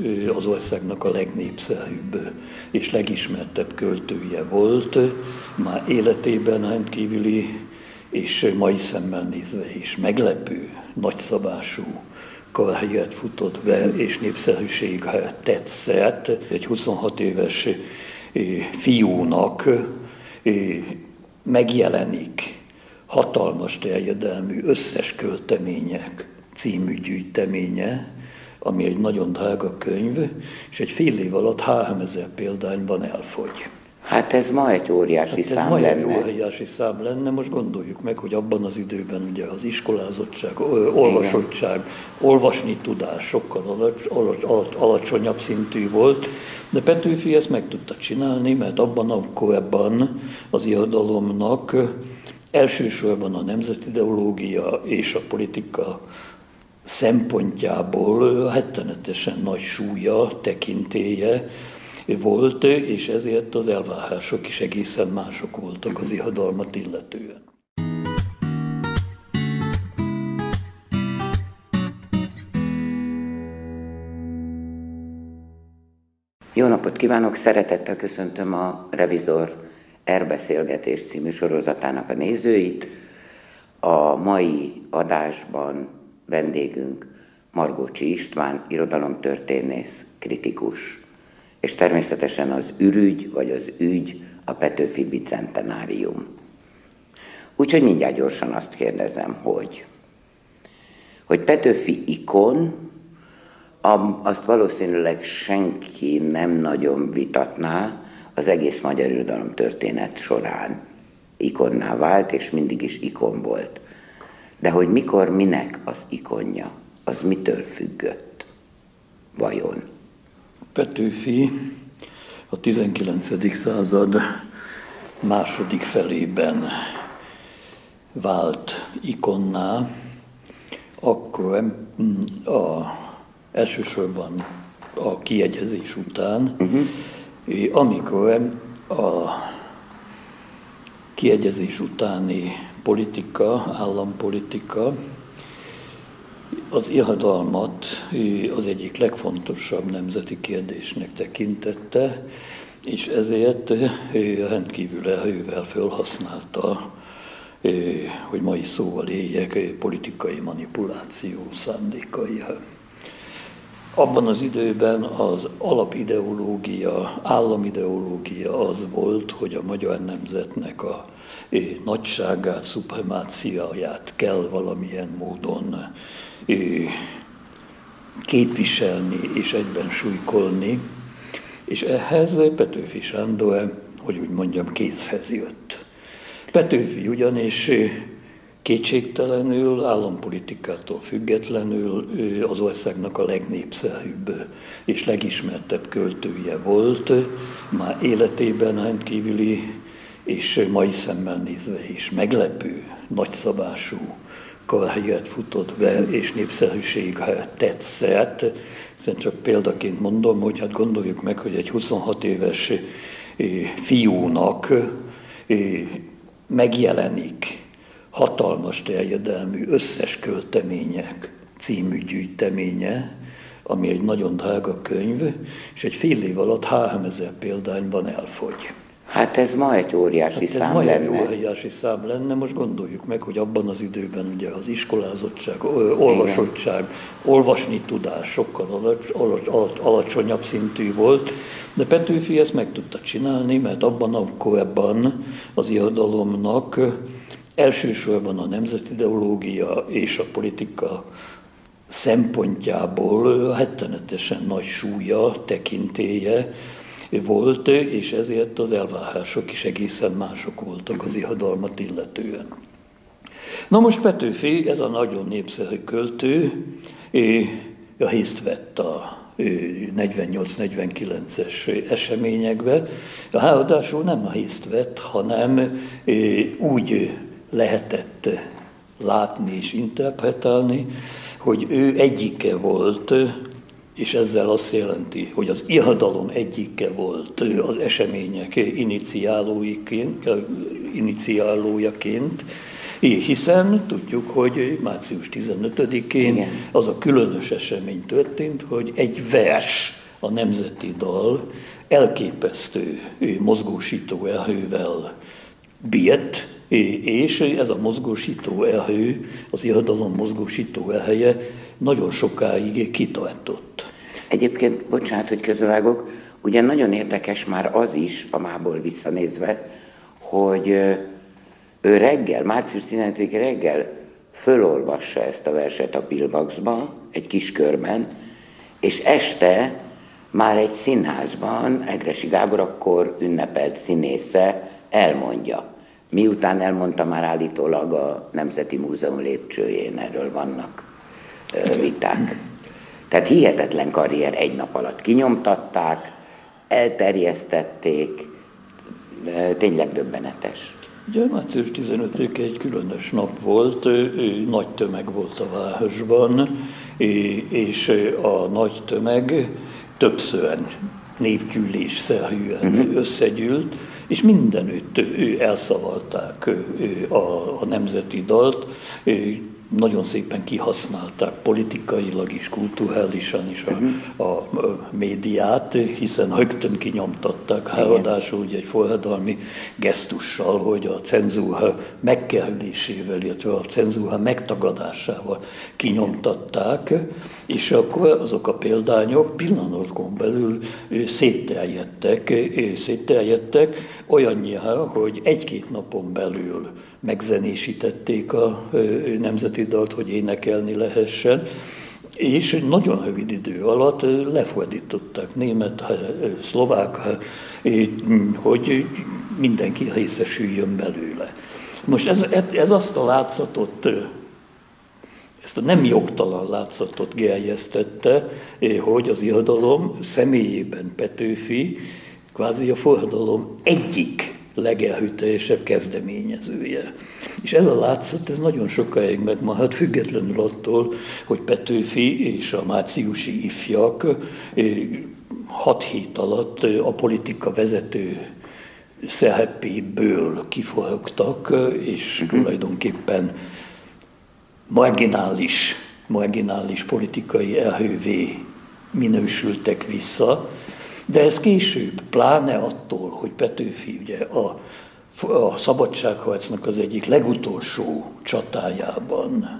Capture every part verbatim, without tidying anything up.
az országnak a legnépszerűbb és legismertebb költője volt, már életében rendkívüli és mai szemmel nézve is meglepő, nagyszabású karriert futott be, és népszerűségre tett szert. Egy huszonhat éves fiúnak megjelenik Hatalmas terjedelmű összes költemények című gyűjteménye, ami egy nagyon drága könyv, és egy fél év alatt háromezer példányban elfogy. Hát ez ma egy óriási hát ez szám ma lenne. egy óriási szám lenne. Most gondoljuk meg, hogy abban az időben ugye az iskolázottság, olvasottság, igen, olvasni tudás sokkal alacs, alacs, alacs, alacsonyabb szintű volt, de Petőfi ezt meg tudta csinálni, mert abban a korban az irodalomnak elsősorban a nemzetideológia és a politika szempontjából rettenetesen nagy súlya, tekintélye volt, és ezért az elvárások is egészen mások voltak az irodalmat illetően. Jó napot kívánok! Szeretettel köszöntöm a Revizor R-beszélgetés című sorozatának a nézőit. A mai adásban vendégünk Margócsi István, irodalomtörténész, kritikus, és természetesen az ürügy, vagy az ügy a Petőfi bicentenárium. Úgyhogy mindjárt gyorsan azt kérdezem, hogy, hogy Petőfi ikon, azt valószínűleg senki nem nagyon vitatná, az egész magyar irodalom történet során ikonná vált, és mindig is ikon volt. De hogy mikor, minek az ikonja, az mitől függött? Vajon? Petőfi a tizenkilencedik század második felében vált ikonná, akkor a, elsősorban a kiegyezés után, uh-huh. amikor a kiegyezés utáni politika, állampolitika az irodalmat az egyik legfontosabb nemzeti kérdésnek tekintette, és ezért rendkívül erővel felhasználta, hogy mai szóval éljek, politikai manipuláció szándékaira. Abban az időben az alapideológia, államideológia az volt, hogy a magyar nemzetnek a nagyságát, szupremáciáját kell valamilyen módon képviselni és egyben súlykolni, és ehhez Petőfi Sándor, hogy úgy mondjam, kézhez jött. Petőfi ugyanis kétségtelenül, állampolitikától függetlenül az országnak a legnépszerűbb és legismertebb költője volt, már életében rendkívüli és mai szemmel nézve is meglepő, nagyszabású karriert futott be, és népszerűségre tett szert. Hiszen csak példaként mondom, hogy hát gondoljuk meg, hogy egy huszonhat éves fiúnak megjelenik Hatalmas terjedelmű összes költemények című gyűjteménye, ami egy nagyon drága könyv, és egy fél év alatt háromezer példányban elfogy. Hát ez ma egy óriási hát ez szám ma lenne. egy óriási szám lenne. Most gondoljuk meg, hogy abban az időben ugye az iskolázottság, olvasottság, igen, olvasni tudás sokkal alacs, alacs, alacs, alacsonyabb szintű volt, de Petőfi ezt meg tudta csinálni, mert abban a korban az irodalomnak elsősorban a nemzetideológia és a politika szempontjából rettenetesen nagy súlya, tekintélye volt, és ezért az elvárások is egészen mások voltak az irodalmat illetően. Na most Petőfi, ez a nagyon népszerű költő, részt vett a negyvennyolc negyvenkilences eseményekbe, ráadásul nem részt vett, hanem úgy lehetett látni és interpretálni, hogy ő egyike volt, és ezzel azt jelenti, hogy az irodalom egyike volt az események iniciálójaként, hiszen tudjuk, hogy március tizenötödikén igen, az a különös esemény történt, hogy egy vers a nemzeti dal elképesztő mozgósító erővel bírt, és ez a mozgósító erő, az irodalom mozgósító ereje nagyon sokáig kitartott. Egyébként, bocsánat, hogy közbevágok, ugye nagyon érdekes már az is, a mából visszanézve, hogy ő reggel, március tizenötödike reggel fölolvassa ezt a verset a Pillbaxba, egy kis körben, és este már egy színházban Egressy Gábor akkor ünnepelt színésze elmondja. Miután elmondta, már állítólag a Nemzeti Múzeum lépcsőjén, erről vannak viták. Tehát hihetetlen karrier, egy nap alatt kinyomtatták, elterjesztették, tényleg döbbenetes. Ugye március tizenötödike egy különös nap volt, nagy tömeg volt a városban, és a nagy tömeg többször népgyűlésszerűen uh-huh. összegyűlt, és mindenütt elszavalták a, a nemzeti dalt, nagyon szépen kihasználták politikailag is, kulturálisan is a, uh-huh. a, a médiát, hiszen rögtön kinyomtatták, ráadásul ugye egy forradalmi gesztussal, hogy a cenzúra megkerülésével, illetve a cenzúra megtagadásával kinyomtatták, és akkor azok a példányok pillanatokon belül szétterjedtek, szétterjedtek olyannyira, hogy egy-két napon belül megzenésítették a nemzeti dalt, hogy énekelni lehessen, és nagyon rövid idő alatt lefordították német, szlovák, hogy mindenki részesüljön belőle. Most ez, ez azt a látszatot, ezt a nem jogtalan látszatot gerjesztette, hogy az irodalom személyében Petőfi kvázi a forradalom egyik legerőteljesebb kezdeményezője. És ez a látszat, ez nagyon sokáig megmaradt, függetlenül attól, hogy Petőfi és a márciusi ifjak hat hét alatt a politika vezető szerepéből kiforogtak, és tulajdonképpen marginális, marginális politikai erővé minősültek vissza, de ez később, pláne attól, hogy Petőfi ugye a, a szabadságharcnak az egyik legutolsó csatájában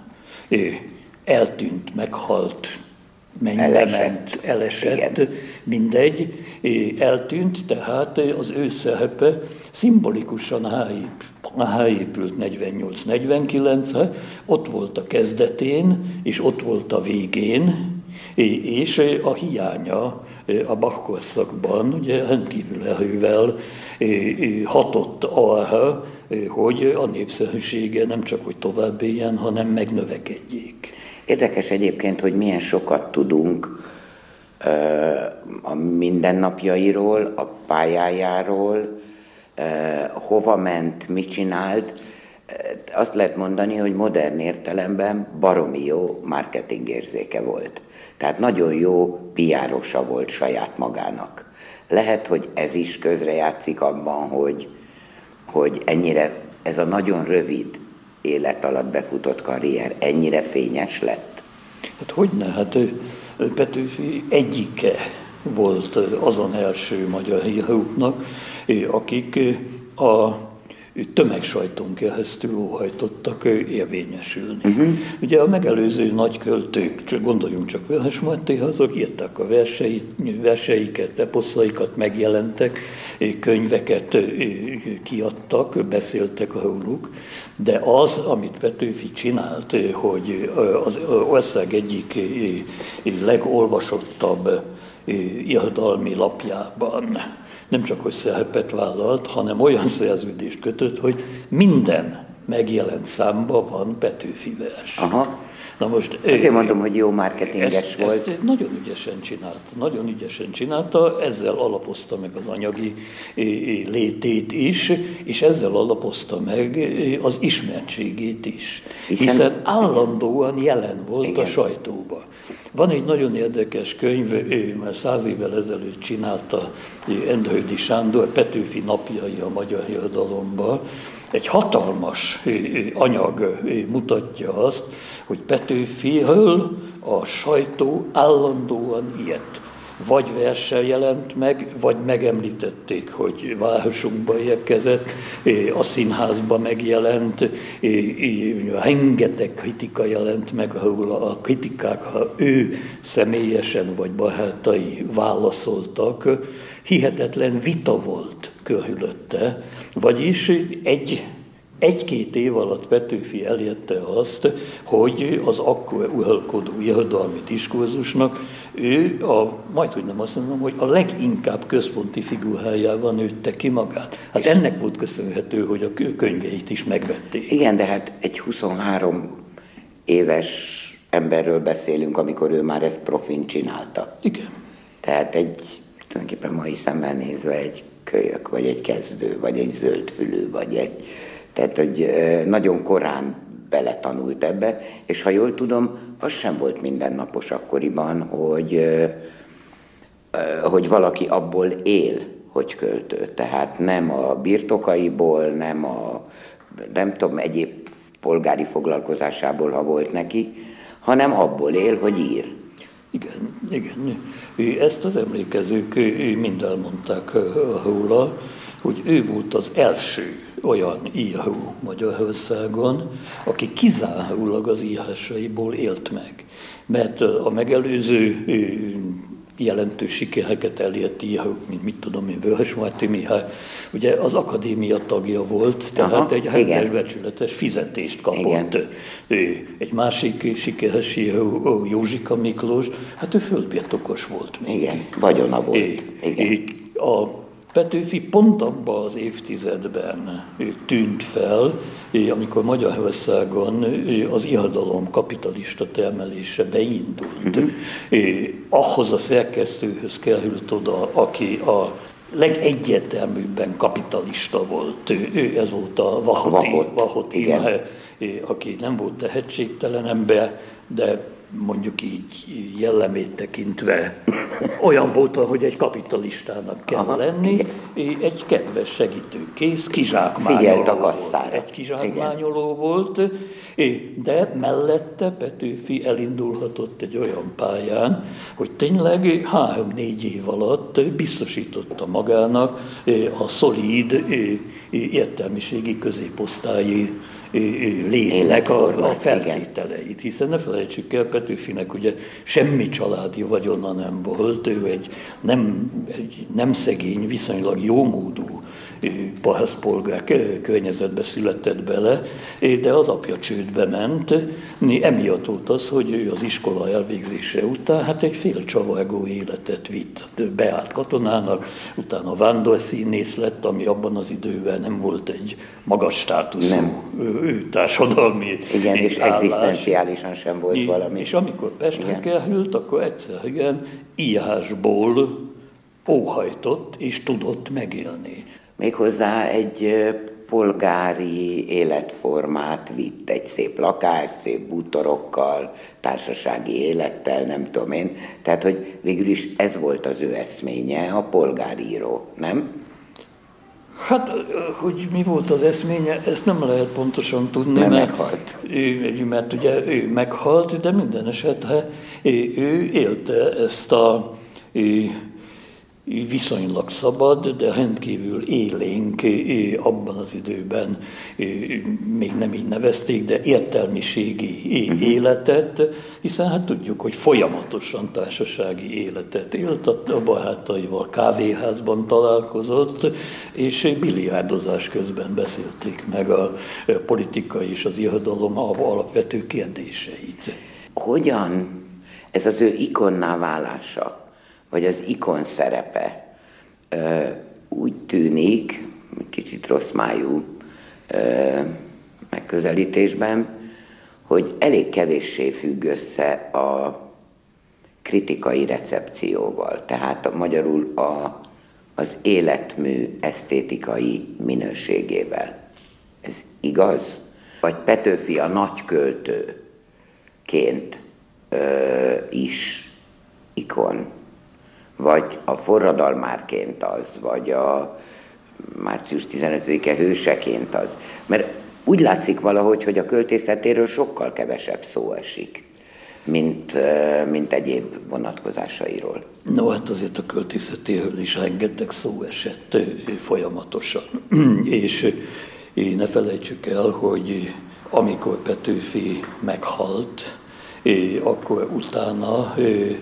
eltűnt, meghalt, mennyire ment, elesett, igen. mindegy, eltűnt, tehát az ő szerepe szimbolikusan ráépült negyvennyolc negyvenkilencre, ott volt a kezdetén, és ott volt a végén, és a hiánya a Bach korszakban ugye rendkívül erővel hatott arra, hogy a népszerűsége nem csak hogy tovább éljen, hanem megnövekedjék. Érdekes egyébként, hogy milyen sokat tudunk a mindennapjairól, a pályájáról, hova ment, mit csinált. Azt lehet mondani, hogy modern értelemben baromi jó marketingérzéke volt. Tehát nagyon jó pé er-osa volt saját magának. Lehet, hogy ez is közrejátszik abban, hogy, hogy ennyire ez a nagyon rövid élet alatt befutott karrier ennyire fényes lett. Hát hogyne, hát Petőfi egyike volt azon első magyar íróknak, akik a tömegsajton keresztül óhajtottak érvényesülni. Uh-huh. Ugye a megelőző nagy költők, csak gondoljunk csak Vörös Martéra, azok írták a verseit, verseiket, eposzaikat, megjelentek, könyveket kiadtak, beszéltek róluk, de az, amit Petőfi csinált, hogy az ország egyik legolvasottabb irodalmi lapjában nem csak, hogy szerepet vállalt, hanem olyan szerződést kötött, hogy minden megjelent számban van Petőfi vers. Aha. Na most, Ezért mondom, hogy jó marketinges ezt, volt. Ezt nagyon ügyesen csinálta, nagyon ügyesen csinálta, ezzel alapozta meg az anyagi létét is, és ezzel alapozta meg az ismertségét is. Hiszen, Hiszen állandóan jelen volt igen. a sajtóban. Van egy nagyon érdekes könyv, ő már száz évvel ezelőtt csinálta Endrődy Sándor, Petőfi napjai a magyar irodalomban. Egy hatalmas anyag mutatja azt, hogy Petőfiről a sajtó állandóan ilyet. vagy verssel jelent meg, vagy megemlítették, hogy városunkba érkezett, a színházba megjelent, rengeteg kritika jelent meg róla, a kritikák, ha ő személyesen vagy barátai válaszoltak, hihetetlen vita volt körülötte, vagyis egy Egy-két év alatt Petőfi elérte azt, hogy az akkor uralkodó irodalmi diskurzusnak ő, a, majdhogy nem azt mondom, hogy a leginkább központi figurájával nőtte ki magát. Hát ennek volt köszönhető, hogy a könyveit is megvették. Igen, de hát egy huszonhárom éves emberről beszélünk, amikor ő már ezt profin csinálta. Igen. Tehát egy, tulajdonképpen mai szemmel nézve egy kölyök, vagy egy kezdő, vagy egy zöldfülű, vagy egy... Tehát, hogy nagyon korán beletanult ebbe, és ha jól tudom, az sem volt mindennapos akkoriban, hogy, hogy valaki abból él, hogy költő. Tehát nem a birtokaiból, nem a, nem tudom, egyéb polgári foglalkozásából, ha volt neki, hanem abból él, hogy ír. Igen, igen. Ezt az emlékezők mind elmondták róla, hogy ő volt az első olyan író Magyarországon, aki kizárólag az írásaiból élt meg. Mert a megelőző jelentős sikereket elért írók, mint mit tudom én, Vörösmarty Mihály, ugye az akadémia tagja volt, tehát aha, egy rendes becsületes fizetést kapott. Igen. Egy másik sikeres író, Józsika Miklós, hát ő földbirtokos volt még. Igen, vagyona volt. Igen. A Petőfi pont abban az évtizedben tűnt fel, amikor Magyarországon az irodalom kapitalista termelése beindult. Uh-huh. Ahhoz a szerkesztőhöz került oda, aki a legegyértelműbben kapitalista volt. Ez volt a Vahot Imre, aki nem volt tehetségtelen ember, de mondjuk így jellemét tekintve olyan volt, hogy egy kapitalistának kell aha, lenni, igen. Egy kedves segítőkész, kizsákmányoló volt. Egy kizsákmányoló igen. volt, de mellette Petőfi elindulhatott egy olyan pályán, hogy tényleg három-négy év alatt biztosította magának a szolíd értelmiségi középosztályi létnek a, a feltételeit, hiszen ne felejtsük el, Petőfinek ugye semmi családi vagyona nem volt, ő egy nem, egy nem szegény, viszonylag jómódú parasztpolgár környezetbe született bele, de az apja csődbe ment, emiatt volt az, hogy ő az iskola elvégzése után hát egy félcsavargó életet vitt. Beállt katonának, utána vándorszínész lett, ami abban az időben nem volt egy magas státuszú ő társadalmi igen, és állás. Egzisztenciálisan sem volt I, valami. És amikor Pestre került, akkor egyszerűen írásból óhajtott és tudott megélni. Méghozzá egy polgári életformát vitt, egy szép lakás, szép bútorokkal, társasági élettel, nem tudom én. Tehát, hogy végül is ez volt az ő eszménye, a polgáríró, nem? Hát, hogy mi volt az eszménye, ezt nem lehet pontosan tudni, mert, mert meghalt. Ő, mert ugye ő meghalt, de minden esetre ő élte ezt a viszonylag szabad, de rendkívül élénk abban az időben, még nem így nevezték, de értelmiségi életet, hiszen hát tudjuk, hogy folyamatosan társasági életet élt, a barátaival kávéházban találkozott, és biliárdozás közben beszélték meg a politika és az irodalom alapvető kérdéseit. Hogyan ez az ő ikonná válása, vagy az ikon szerepe úgy tűnik, kicsit rossz májú megközelítésben, hogy elég kevéssé függ össze a kritikai recepcióval, tehát magyarul a, az életmű esztétikai minőségével. Ez igaz? Vagy Petőfi a nagy költőként is ikon? Vagy a forradalmárként az, vagy a március tizenötödike hőseként az. Mert úgy látszik valahogy, hogy a költészetéről sokkal kevesebb szó esik. mint, mint egyéb vonatkozásairól. No, hát azért a költészetéről is rengeteg szó esett folyamatosan. És ne felejtsük el, hogy amikor Petőfi meghalt, akkor utána ő,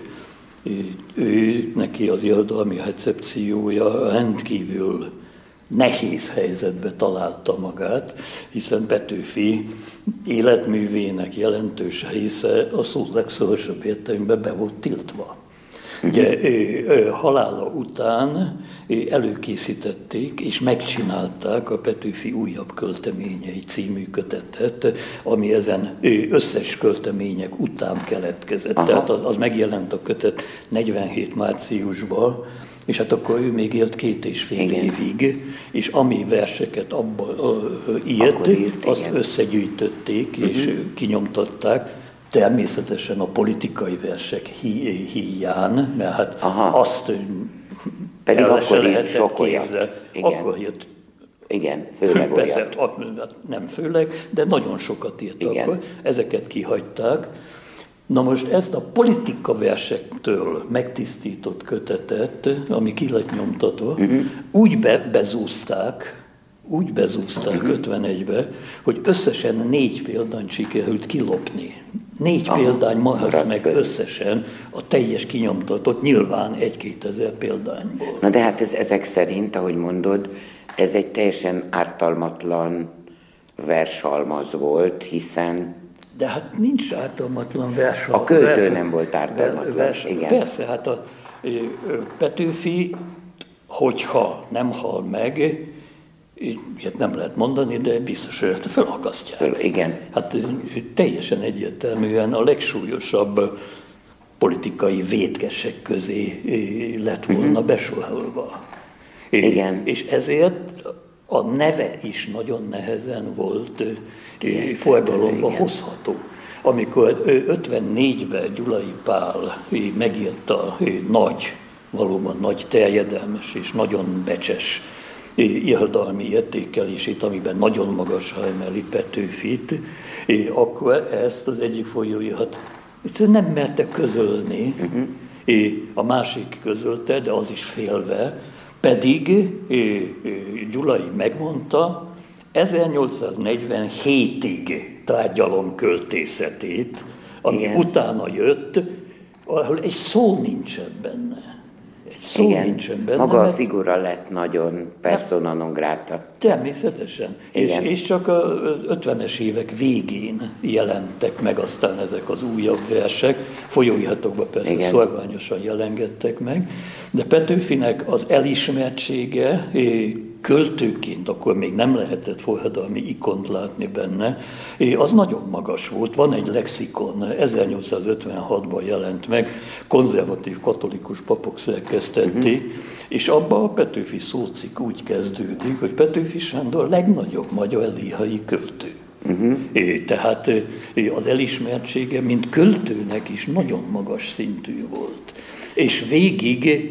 ő, neki az irodalmi recepciója rendkívül nehéz helyzetbe találta magát, hiszen Petőfi életművének jelentős része a szó legszorosabb értelemben be volt tiltva. Ugye halála után előkészítették és megcsinálták a Petőfi újabb költeményei című kötetet, ami ezen összes költemények után keletkezett. Aha. Tehát az, az megjelent a kötet negyvenhét márciusban, és hát akkor ő még élt két és fél igen. évig, és ami verseket abban írt, írt, azt igen. összegyűjtötték és uh-huh. kinyomtatták. Természetesen a politikai versek hí- híján, mert hát Aha. azt pedig akkor írt sok olyat. Akkor írt. Igen, főleg persze, olyat. Nem főleg, de nagyon sokat írt igen. akkor. Ezeket kihagyták. Na most ezt a politika versektől megtisztított kötetet, ami ki lett nyomtatva, uh-huh. úgy be, bezúzták, úgy bezúzták uh-huh. ötvenegybe, hogy összesen négy példányt sikerült kilopni. Négy Aha, példány maradt meg föl. Összesen a teljes kinyomtatott, nyilván egy-kétezer példányból. Na de hát ez, ezek szerint, ahogy mondod, ez egy teljesen ártalmatlan vershalmaz volt, hiszen... De hát nincs ártalmatlan vershalmaz. A költő vers, nem volt ártalmatlan, vers, igen. Persze, hát a Petőfi, hogyha nem hal meg, ilyet nem lehet mondani, de biztos, hogy ezt felakasztják. Föl, igen. Hát teljesen egyértelműen a legsúlyosabb politikai vétkesek közé lett volna uh-huh. besorolva. Igen. És ezért a neve is nagyon nehezen volt forgalomba hozható. Amikor ötvennégyben Gyulai Pál megírta nagy, valóban nagy terjedelmes és nagyon becses irodalmi értékelését, amiben nagyon magasra emeli Petőfit, akkor ezt az egyik folyóirat egyszerűen nem merte közölni, uh-huh. a másik közölte, de az is félve, pedig Gyulai megmondta, ezernyolcszáznegyvenhétig tárgyalom költészetét, ami igen. utána jött, ahol egy szó nincsen benne. Szó igen, benne, maga a figura lett nagyon persona non grata. Természetesen. És, és csak az ötvenes évek végén jelentek meg aztán ezek az újabb versek. Folyóiratokban persze igen. szorványosan jelengettek meg. De Petőfinek az elismertsége költőként, akkor még nem lehetett forradalmi ikont látni benne, az nagyon magas volt. Van egy lexikon, ezernyolcszázötvenhatban jelent meg, konzervatív katolikus papok szerkesztették, uh-huh. és abban a Petőfi szócikk úgy kezdődik, hogy Petőfi Sándor legnagyobb magyar lírai költő. Uh-huh. Tehát az elismertsége, mint költőnek is nagyon magas szintű volt. És végig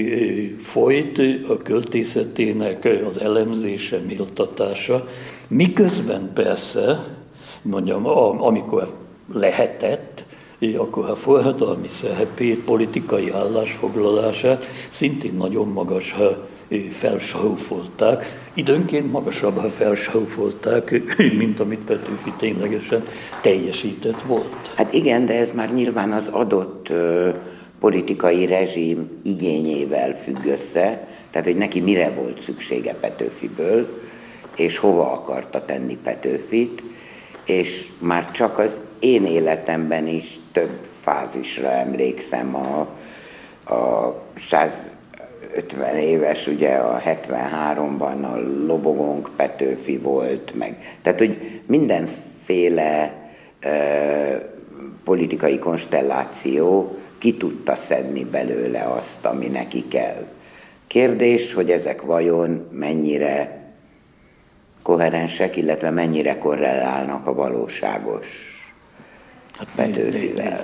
folyt a költészetének az elemzése, méltatása, miközben persze, mondjam, amikor lehetett, akkor a forradalmi szerepét, politikai állásfoglalását szintén nagyon magasra felsarófolták, időnként magasabbra felsarófolták, mint amit Petőfi ténylegesen teljesített volt. Hát igen, de ez már nyilván az adott politikai rezsim igényével függ össze, tehát hogy neki mire volt szüksége Petőfiből, és hova akarta tenni Petőfit, és már csak az én életemben is több fázisra emlékszem, a, a százötven éves, ugye a hetvenháromban a Lobogónk Petőfi volt, meg, tehát hogy mindenféle e, politikai konstelláció ki tudta szedni belőle azt, ami neki kell. Kérdés, hogy ezek vajon mennyire koherensek, illetve mennyire korrelálnak a valóságos hát Petőfivel.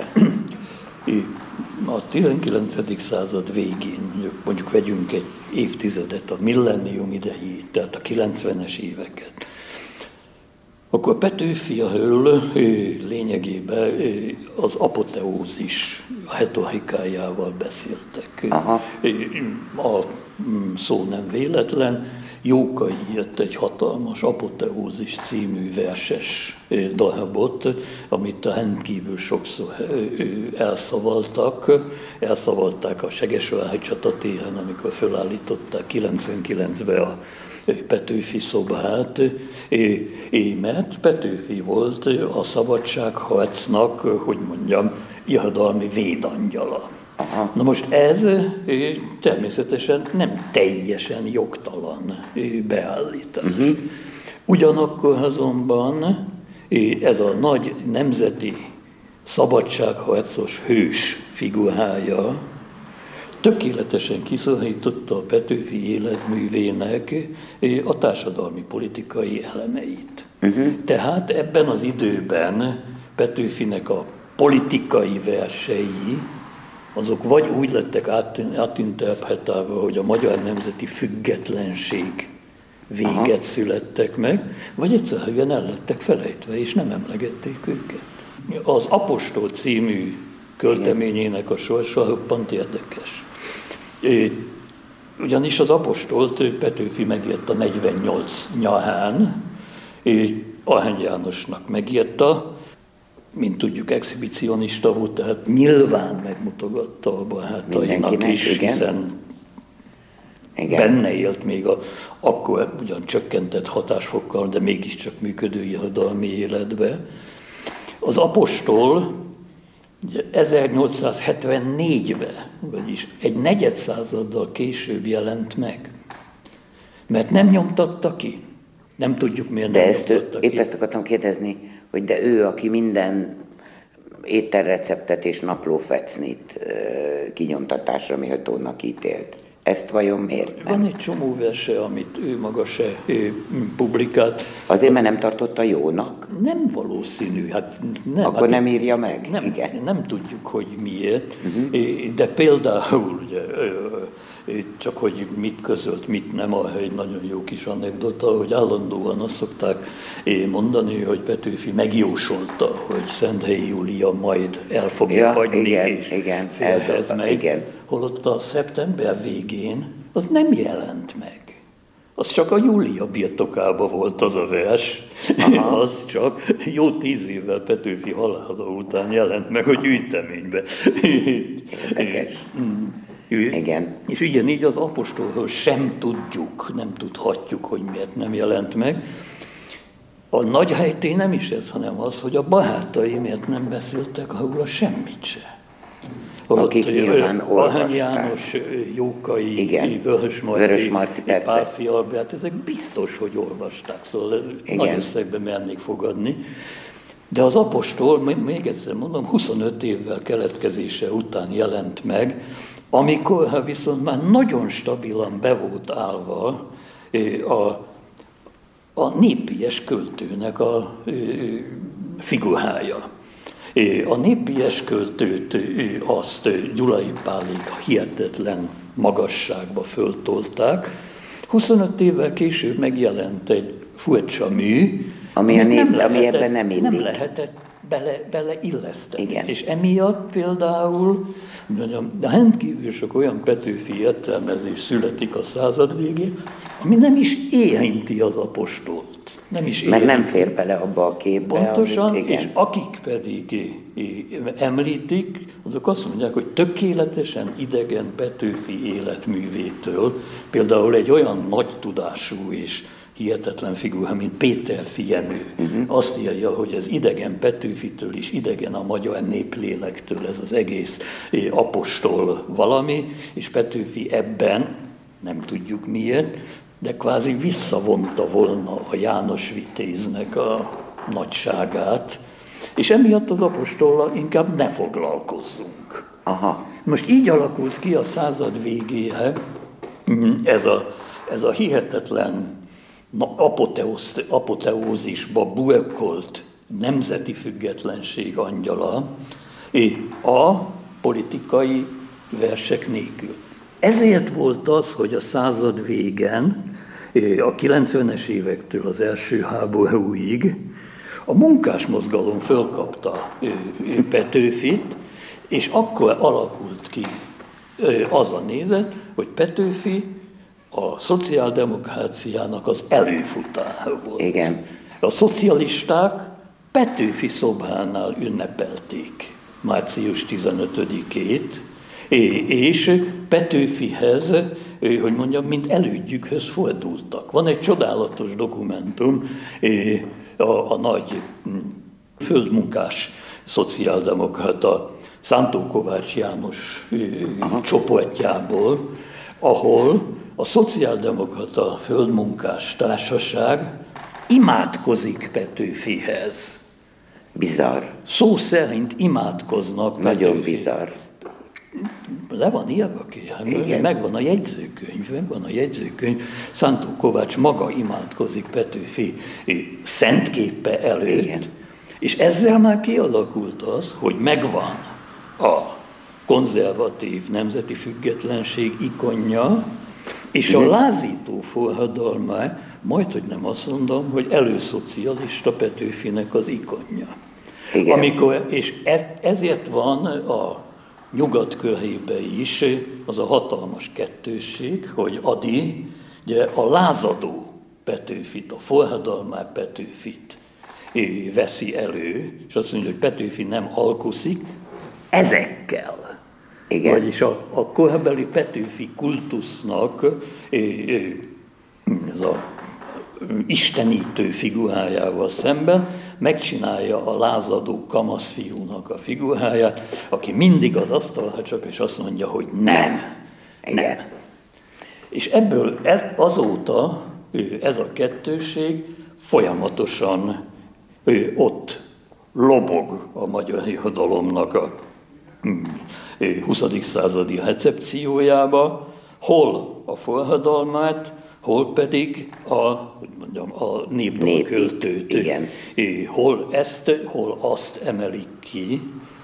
A tizenkilencedik század végén, mondjuk vegyünk egy évtizedet, a millennium idejét, tehát a kilencvenes éveket, Akkor Petőfiről lényegében az apoteózis hetorikájával beszéltek. Aha. A szó nem véletlen, Jókai írt egy hatalmas Apoteózis című verses darabot, amit rendkívül sokszor elszavaltak. Elszavalták a Segesvári csatatéren, amikor felállították kilencvenkilencben a Petőfi szobrát, mert Petőfi volt a szabadságharcnak, hogy mondjam, irodalmi védangyala. Aha. Na most ez természetesen nem teljesen jogtalan beállítás. Uh-huh. Ugyanakkor azonban ez a nagy nemzeti szabadságharcos hős figurája tökéletesen kiszorította a Petőfi életművének a társadalmi politikai elemeit. Uh-huh. Tehát ebben az időben Petőfinek a politikai versei azok vagy úgy lettek átinterpretálva, hogy a magyar nemzeti függetlenség véget Aha. születtek meg, vagy egyszerűen el lettek felejtve, és nem emlegették őket. Az Apostol című költeményének a sorsa roppant érdekes. Ugyanis az Apostolt Petőfi megírta negyvennyolc nyarán, Arany Jánosnak megírta, mint tudjuk, exhibicionista volt, tehát nyilván megmutogatta a barátainak is, igen. hiszen igen. benne élt még a, akkor ugyan csökkentett hatásfokkal, de mégiscsak működő irodalmi életbe. Az Apostol ezernyolcszázhetvennégyben, vagyis egy negyedszázaddal később jelent meg, mert nem nyomtatta ki. Nem tudjuk, miért de nem ezt nyomtatta ő, ki. Épp ezt akartam kérdezni, hogy de ő, aki minden ételreceptet és naplófecnit kinyomtatásra méltónak ítélt. Ezt vajon miért nem? Van egy csomó verse, amit ő maga se ő, publikált. Azért, mert nem tartotta jónak? Nem valószínű. Hát nem, Akkor hát nem írja meg? Nem, Igen. nem tudjuk, hogy miért, uh-huh. de például, ugye, csak hogy mit közölt, mit nem, egy nagyon jó kis anekdota, hogy állandóan azt szokták mondani, hogy Petőfi megjósolta, hogy Szenthelyi Júlia majd el fogja ja, hagyni, igen, és igen, feldez meg. Igen. Holott a szeptember végén az nem jelent meg. Az csak a Júlia birtokában volt az a vers, Aha. az csak jó tíz évvel Petőfi halála után jelent meg a gyűjteménybe. Érdekes. Igen. És ugyanígy az Apostolról sem tudjuk, nem tudhatjuk, hogy miért nem jelent meg. A nagy helyté nem is ez, hanem az, hogy a barátai miért nem beszéltek róla semmit se. Akik nyilván Arany János, Jókai, Vörösmarty, Pálffy Albert, ezek biztos, hogy olvasták, szóval Igen. nagy összegben mernék fogadni. De az Apostol, még egyszer mondom, huszonöt évvel keletkezése után jelent meg, amikor viszont már nagyon stabilan be volt állva a, a népies költőnek a figurája. A népies költőt azt Gyulai Pálék hihetetlen magasságba föltolták. huszonöt évvel később megjelent egy furcsa mű, ami, a nép, nem ami ebben nem illik. Nem lehetett bele, beleilleszteni. Igen. És emiatt például rendkívül sok olyan Petőfi értelmezés születik a század végén, ami nem is érinti az Apostolt. Nem is Mert nem fér bele abba a képbe. Pontosan, amit, és akik pedig említik, azok azt mondják, hogy tökéletesen idegen Petőfi életművétől, például egy olyan nagy tudású és hihetetlen figura, mint Péter Fienő, uh-huh. azt írja, hogy ez idegen Petőfitől is, idegen a magyar néplélektől, ez az egész apostol valami, és Petőfi ebben, nem tudjuk miért, de kvázi visszavonta volna a János Vitéznek a nagyságát, és emiatt az apostollal inkább ne foglalkozzunk. Aha. Most így alakult ki a század végére ez a, ez a hihetetlen apoteóz, apoteózisba burkolt nemzeti függetlenség angyala a politikai versek nélkül. Ezért volt az, hogy a század végen, a kilencvenes évektől az első háborúig A munkásmozgalom fölkapta Petőfit, és akkor alakult ki az a nézet, hogy Petőfi a szociáldemokráciának az előfutára volt. Igen. A szocialisták Petőfi szobánál ünnepelték március tizenötödikét, és Petőfihez, hogy mondjam, mint elődjükhöz fordultak. Van egy csodálatos dokumentum, a, a nagy földmunkás szociáldemokrata Szántó Kovács János Aha. csoportjából, ahol a szociáldemokrata földmunkás társaság imádkozik Petőfihez. Bizarr. Szó szerint imádkoznak Nagyon Petőfi. bizarr. Le van írva ki, megvan a jegyzőkönyv, megvan a jegyzőkönyv. Szántó Kovács maga imádkozik Petőfi szentképe előtt. Igen. És ezzel már kialakult az, hogy megvan a konzervatív nemzeti függetlenség ikonja, és Igen. a lázító forradalma, majd, hogy nem azt mondom, hogy előszocialista Petőfinek az ikonja. Igen. Amikor, és ezért van a nyugat körébe is az a hatalmas kettősség, hogy Ady ugye, a lázadó Petőfit, a forradalmár Petőfit veszi elő, és azt mondja, hogy Petőfi nem alkuszik ezekkel. Igen. Vagyis a, a korabeli Petőfi kultusznak ez a istenítő figurájával szemben megcsinálja a lázadó kamaszfiúnak a figuráját, aki mindig az asztalra csap, és azt mondja, hogy nem. Igen. nem. És ebből azóta ez a kettősség folyamatosan ott lobog a magyar irodalomnak a huszadik századi recepciójába, hol a forradalmát, hol pedig a, hogy mondjam, a népdal költőt. Igen. Hol ezt, hol azt emelik ki.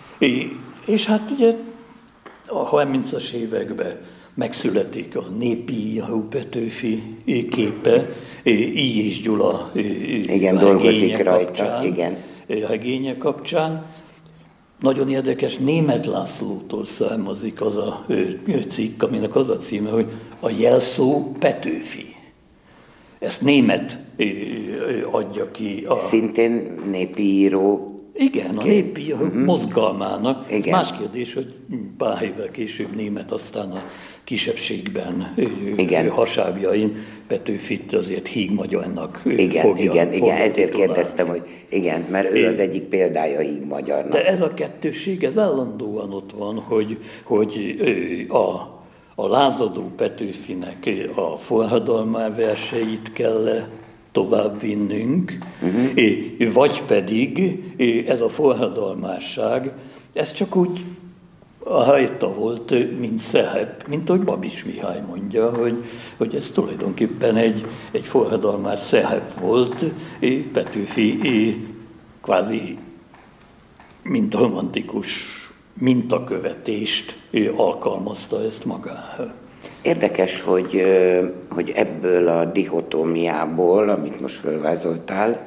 És hát ugye a harmincas években megszületik a népi író Petőfi képe, Így és Gyula igen, dolgozik rajta. Igen. regénye kapcsán. Nagyon érdekes, Németh Lászlótól származik az a cikk, aminek az a címe, hogy a jelszó Petőfi. Ezt Németh adja ki. A... Szintén népi író. Igen, a népi író uh-huh. mozgalmának. Igen. Más kérdés, hogy pár évvel később Németh aztán a kisebbségben, igen. hasábjain Petőfit azért hígmagyarnak igen, fogja. Igen, igen, ezért kérdeztem, hogy igen, mert ő é. az egyik példája hígmagyarnak. De ez a kettősség, ez állandóan ott van, hogy, hogy a, a lázadó Petőfinek a forradalmár verseit kell tovább vinnünk, uh-huh. vagy pedig ez a forradalmásság, ez csak úgy rajta volt, mint szerep, mint ahogy Babis Mihály mondja, hogy, hogy ez tulajdonképpen egy, egy forradalmás szerep volt, Petőfi kvázi mint romantikus mintakövetést alkalmazta ezt magára. Érdekes, hogy, hogy ebből a dihotómiából, amit most fölvázoltál,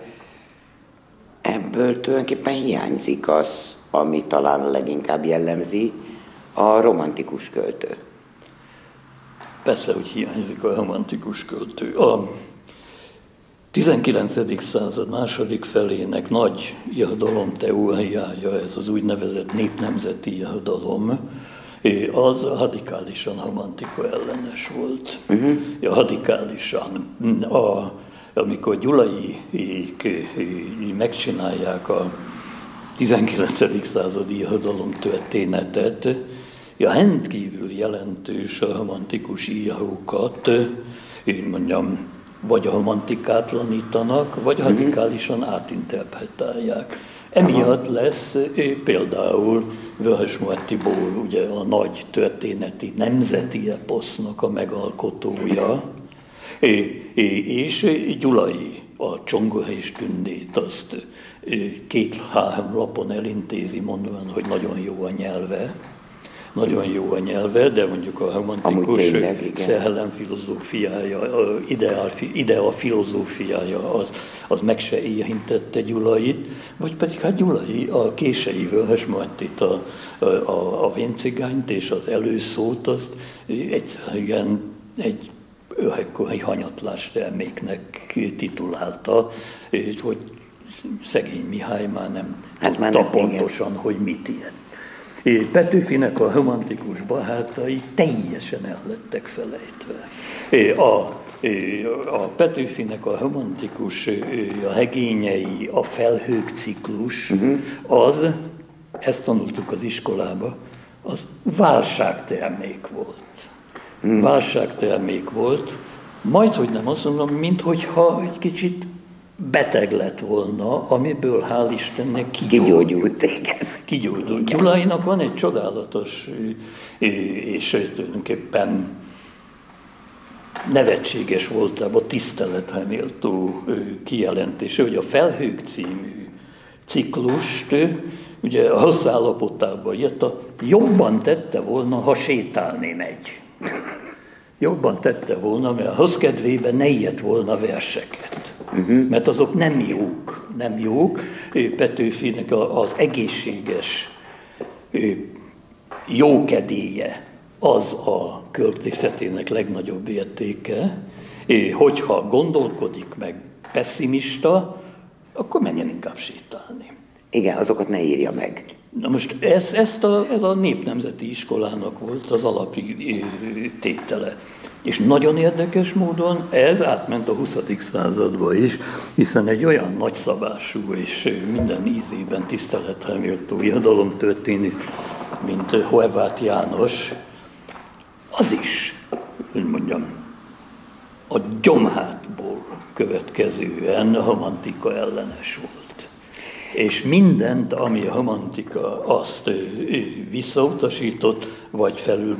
ebből tulajdonképpen hiányzik az, ami talán leginkább jellemzi, a romantikus költő. Persze, hogy hiányzik a romantikus költő. A tizenkilencedik század második felének nagy irodalom teóriája, ez az úgynevezett népnemzeti irodalom, az radikálisan romantika ellenes volt. Uh-huh. Ja, radikálisan. A, amikor Gyulaiék megcsinálják a tizenkilencedik századi irodalom történetet, ja, rendkívül jelentős a romantikus írókat, én mondjam, vagy romantikátlanítanak, vagy radikálisan átinterpretálják. Emiatt lesz például Vörös Martiból ugye a nagy történeti nemzeti eposznak a megalkotója, és Gyulai a Csongor és Tündét azt két-három lapon elintézi, mondván, hogy nagyon jó a nyelve. nagyon jó a nyelve, de mondjuk a romantikus szellem filozófiája, ideál, ideál filozófiája az, az meg se érintette Gyulait, vagy pedig hát Gyulai a kései Vörös Martit, a, a, a véncigányt és az előszót, azt egyszerűen egy öregkori hanyatlás terméknek titulálta, hogy szegény Mihály már nem hát tudta már nem pontosan, igen. hogy mit ilyen. Petőfinek a romantikus barátai teljesen el lettek felejtve. A, a Petőfinek a romantikus a regényei, a felhők ciklus, uh-huh. az, ezt tanultuk az iskolába, az válságtermék volt. Hmm. Válságtermék volt, majd, hogy nem azt mondom, minthogyha egy kicsit beteg lett volna, amiből hál' Istennek kigyógyult. Kigyógyult, igen. Kigyógyult. Gyulainak van egy csodálatos és tulajdonképpen nevetséges voltában tiszteletre méltó kijelentése, hogy a Felhők című ciklust, ugye a rossz állapotában írta, jobban tette volna, ha sétálni megy. Jobban tette volna, mert a rossz kedvében ne ilyet volna verseket. Uh-huh. Mert azok nem jók, nem jók. Petőfinek az egészséges jókedélye az a költészetének legnagyobb értéke. Hogyha gondolkodik meg pessimista, akkor menjen inkább sétálni. Igen, azokat ne írja meg. Na most ez, ezt a, ez a népnemzeti iskolának volt az alaptétele. És nagyon érdekes módon ez átment a huszadik századba is, hiszen egy olyan nagyszabású és minden ízében tiszteletre méltó irodalomtörténész, mint Horváth János, az is, hogy mondjam, a gyomhátból következően romantika ellenes volt. És mindent, ami a romantika, azt visszautasított, vagy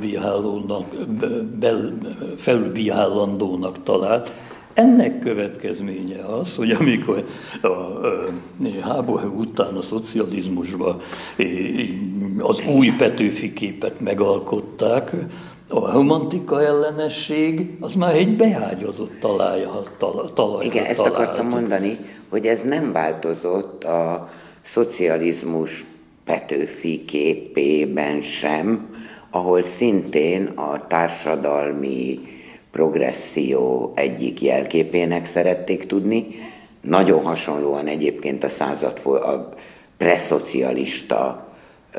felülbírállandónak talált. Ennek következménye az, hogy amikor a, a háború után a szocializmusban az új Petőfi képet megalkották, a romantika ellenesség az már egy beágyazott talajra talált. Igen, ezt akartam mondani, hogy ez nem változott a szocializmus Petőfi képében sem, ahol szintén a társadalmi progresszió egyik jelképének szerették tudni. Nagyon hasonlóan egyébként a század a preszocialista ö,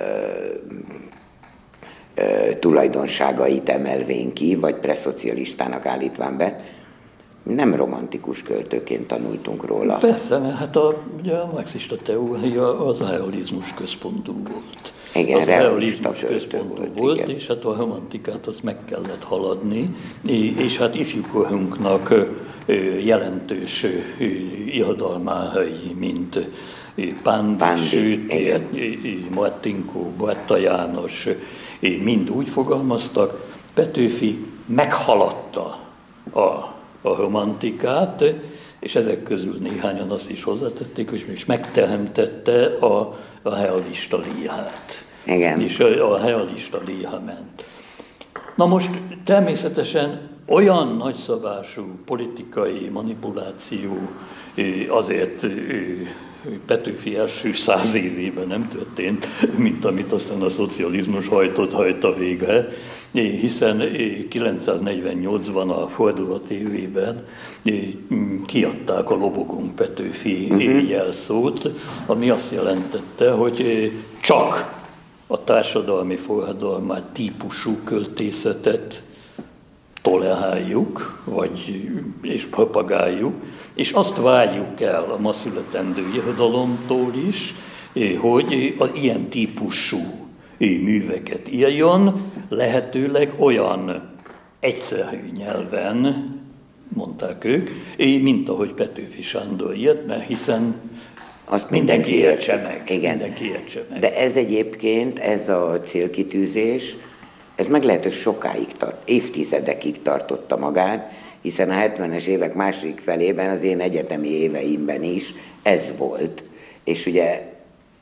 ö, tulajdonságait emelvén ki, vagy preszocialistának állítván be. Nem romantikus költőként tanultunk róla. Persze, mert hát a, ugye a marxista teória az realizmus központú volt. Igen, az realizmus központú volt, volt igen. És hát a romantikát azt meg kellett haladni, és hát ifjúkorunknak jelentős irodalmái, mint Pándi, sőt, Martinkó, Barta János, mind úgy fogalmaztak, Petőfi meghaladta a a romantikát, és ezek közül néhányan azt is hozzátették, hogy is megteremtette a, a realista lírát. Igen. És a, a realista líra ment. Na most természetesen olyan nagyszabású politikai manipuláció azért Petőfi első száz évében nem történt, mint amit aztán a szocializmus hajtott hajta végre, hiszen kilencszáznegyvennyolcban a fordulat évében kiadták a Lobogunk Petőfi uh-huh. jelszót, ami azt jelentette, hogy csak a társadalmi forradalmát típusú költészetet toleráljuk, vagy, és propagáljuk, és azt várjuk el a ma születendő irodalomtól is, hogy az ilyen típusú műveket írjon, lehetőleg olyan egyszerű nyelven, mondták ők, mint ahogy Petőfi Sándor írt, mert hiszen azt mindenki, mindenki értse meg. Igen. Mindenki értse meg. De ez egyébként, ez a célkitűzés, ez meglehetős sokáig tart, évtizedekig tartotta magát, hiszen a hetvenes évek második felében, az én egyetemi éveimben is ez volt. És ugye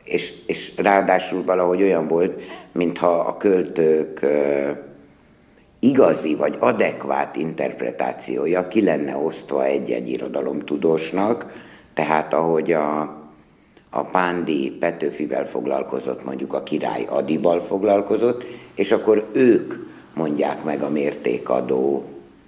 és, és ráadásul valahogy olyan volt, mintha a költők igazi vagy adekvát interpretációja ki lenne osztva egy-egy irodalomtudósnak, tehát ahogy a, a Pándi Petőfivel foglalkozott, mondjuk a Király Adival foglalkozott, és akkor ők mondják meg a mértékadó,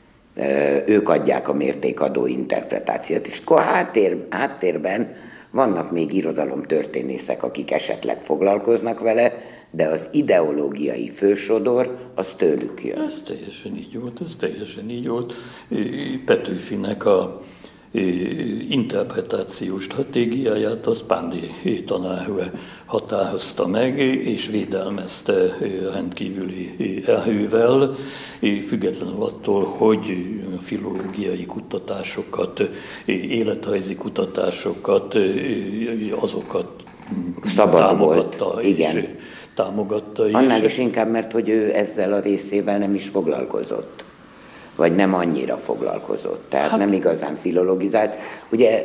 ők adják a mértékadó interpretációt. És akkor háttér, háttérben vannak még irodalomtörténészek, akik esetleg foglalkoznak vele, de az ideológiai fősodor az tőlük jön. Ez teljesen így volt, ez teljesen így volt. Petőfinek a interpretációs stratégiáját az Pándi tanárhő határozta meg, és védelmezte rendkívüli erővel, függetlenül attól, hogy filológiai kutatásokat, életrajzi kutatásokat, azokat szabad támogatta volt, és igen. támogatta is. Annál is inkább, mert hogy ő ezzel a részével nem is foglalkozott, vagy nem annyira foglalkozott, tehát hát, nem igazán filologizált. Ugye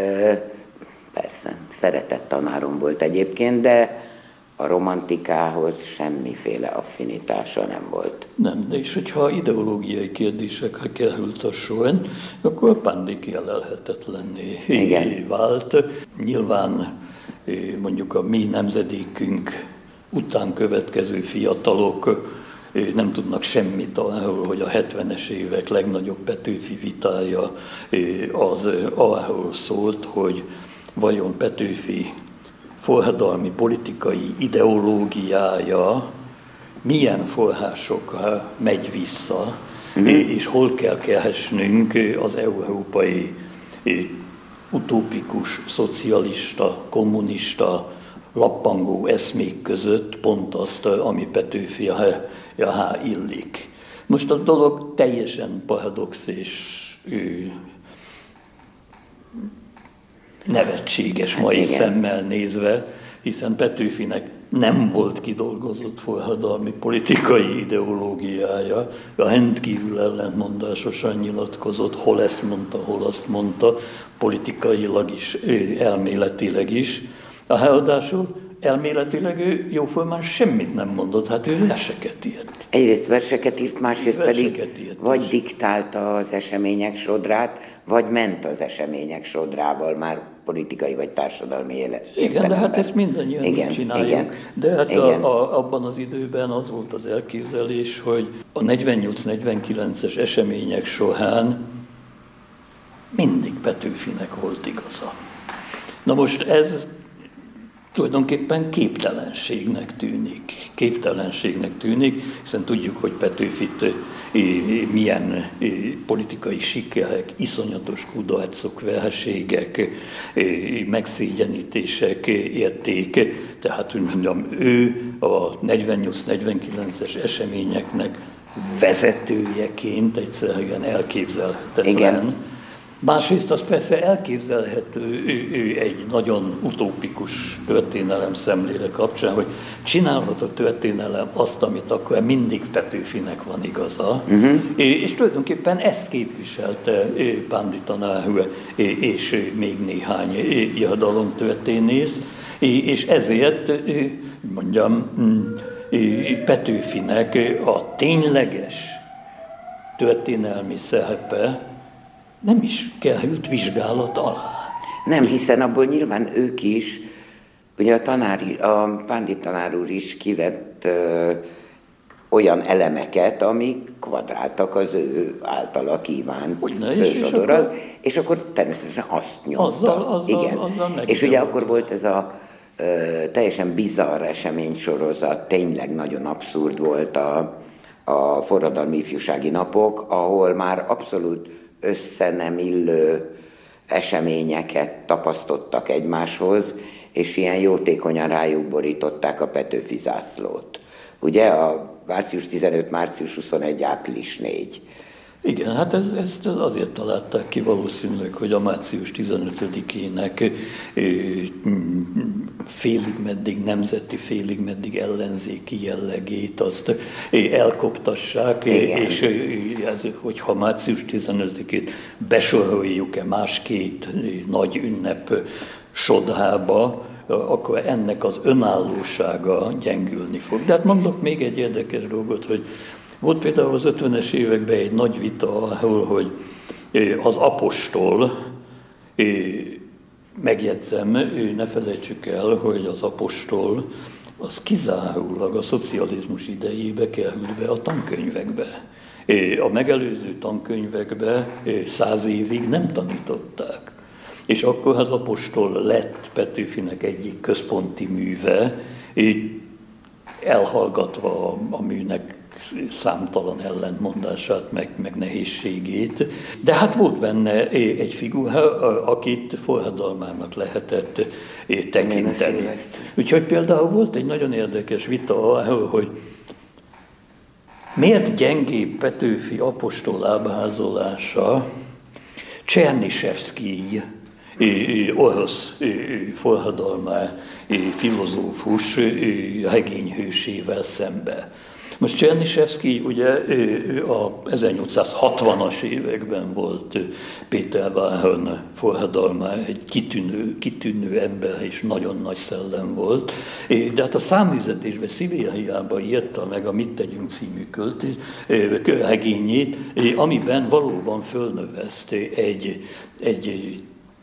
persze, szeretett tanárom volt egyébként, de a romantikához semmiféle affinitása nem volt. Nem, de és hogyha ideológiai kérdésekre került a sor, akkor Pándi kielelhetetlenné Igen. vált. Nyilván mondjuk a mi nemzedékünk után következő fiatalok nem tudnak semmit arról, hogy a hetvenes évek legnagyobb Petőfi vitája az arról szólt, hogy vajon Petőfi forradalmi politikai ideológiája milyen forrásokra megy vissza, mm-hmm. és hol kell keresnünk az európai utópikus, szocialista, kommunista, lappangó eszmék között pont azt, ami Petőfi rá illik. Most a dolog teljesen paradox és ő, nevetséges mai hát szemmel nézve, hiszen Petőfinek nem volt kidolgozott forradalmi politikai ideológiája, rendkívül ellentmondásosan nyilatkozott, hol ezt mondta, hol azt mondta, politikailag is, elméletileg is. Ráadásul elméletileg ő jóformán semmit nem mondott, hát ő verseket írt. Egyrészt verseket írt, másrészt verseket pedig írt vagy is. diktálta az események sodrát, vagy ment az események sodrával már politikai vagy társadalmi élet. Igen, de hát ezt mindannyian igen, csináljuk. Igen, de hát igen. A, a, abban az időben az volt az elképzelés, hogy a negyvennyolc negyvenkilences események során mindig Petőfinek volt igaza. Na most ez tulajdonképpen képtelenségnek tűnik. Képtelenségnek tűnik, hiszen tudjuk, hogy Petőfit milyen politikai sikerek, iszonyatos kudarcok, vereségek, megszégyenítések érték. Tehát, hogy mondjam, ő a negyvennyolc negyvenkilences eseményeknek vezetőjeként egyszerűen elképzelhetetlen. Igen. Másrészt az persze elképzelhető ő, ő egy nagyon utópikus történelem szemlélet kapcsán, hogy csinálhat a történelem azt, amit akkor mindig Petőfinek van igaza, uh-huh. és tulajdonképpen ezt képviselte Pándi tanárhő és még néhány irodalomtörténész, és ezért, mondjam, Petőfinek a tényleges történelmi szerepe nem is került vizsgálat alá. Nem, hiszen abból nyilván ők is, ugye a, tanári, a Pándi tanár úr is kivett ö, olyan elemeket, amik kvadráltak az ő általa kívánt fősodorral, és, és, és akkor természetesen azt nyomta. Azzal, azzal, Igen. azzal és ugye akkor volt ez a ö, teljesen bizarr eseménysorozat, tényleg nagyon abszurd volt a, a forradalmi ifjúsági napok, ahol már abszolút össze nem illő eseményeket tapasztottak egymáshoz, és ilyen jótékonyan rájuk borították a Petőfi zászlót. Ugye a március tizenöt, március huszonegy, április négy. Igen, hát ez, ezt azért találták ki valószínűleg, hogy a március tizenötödikének félig meddig nemzeti, félig meddig ellenzéki jellegét azt elkoptassák, igen. És ez, hogyha március tizenötödikét besoroljuk-e más két nagy ünnep sodrába, akkor ennek az önállósága gyengülni fog. De hát mondok még egy érdekes dolgot, hogy volt például az ötvenes években egy nagy vita, ahol, hogy az apostol, megjegyzem, ne felejtsük el, hogy az apostol az kizárólag a szocializmus idejébe került be a tankönyvekbe. A megelőző tankönyvekbe száz évig nem tanították. És akkor az apostol lett Petőfinek egyik központi műve, elhallgatva a, a műnek számtalan ellentmondását, meg, meg nehézségét. De hát volt benne egy figura, akit forradalmának lehetett tekinteni. Úgyhogy például volt egy nagyon érdekes vita arról, hogy miért gyengébb Petőfi apostol ábrázolása Csernyszewszkij orosz forradalmár filozófus regényhősével szembe. Most Csernyszewszkij ugye a ezernyolcszázhatvanas években volt Péterváron forradalmár, egy kitűnő, kitűnő ember és nagyon nagy szellem volt, de hát a száműzetésben Szibériában írta meg a Mit tegyünk című regényét, amiben valóban fölnöveszte egy, egy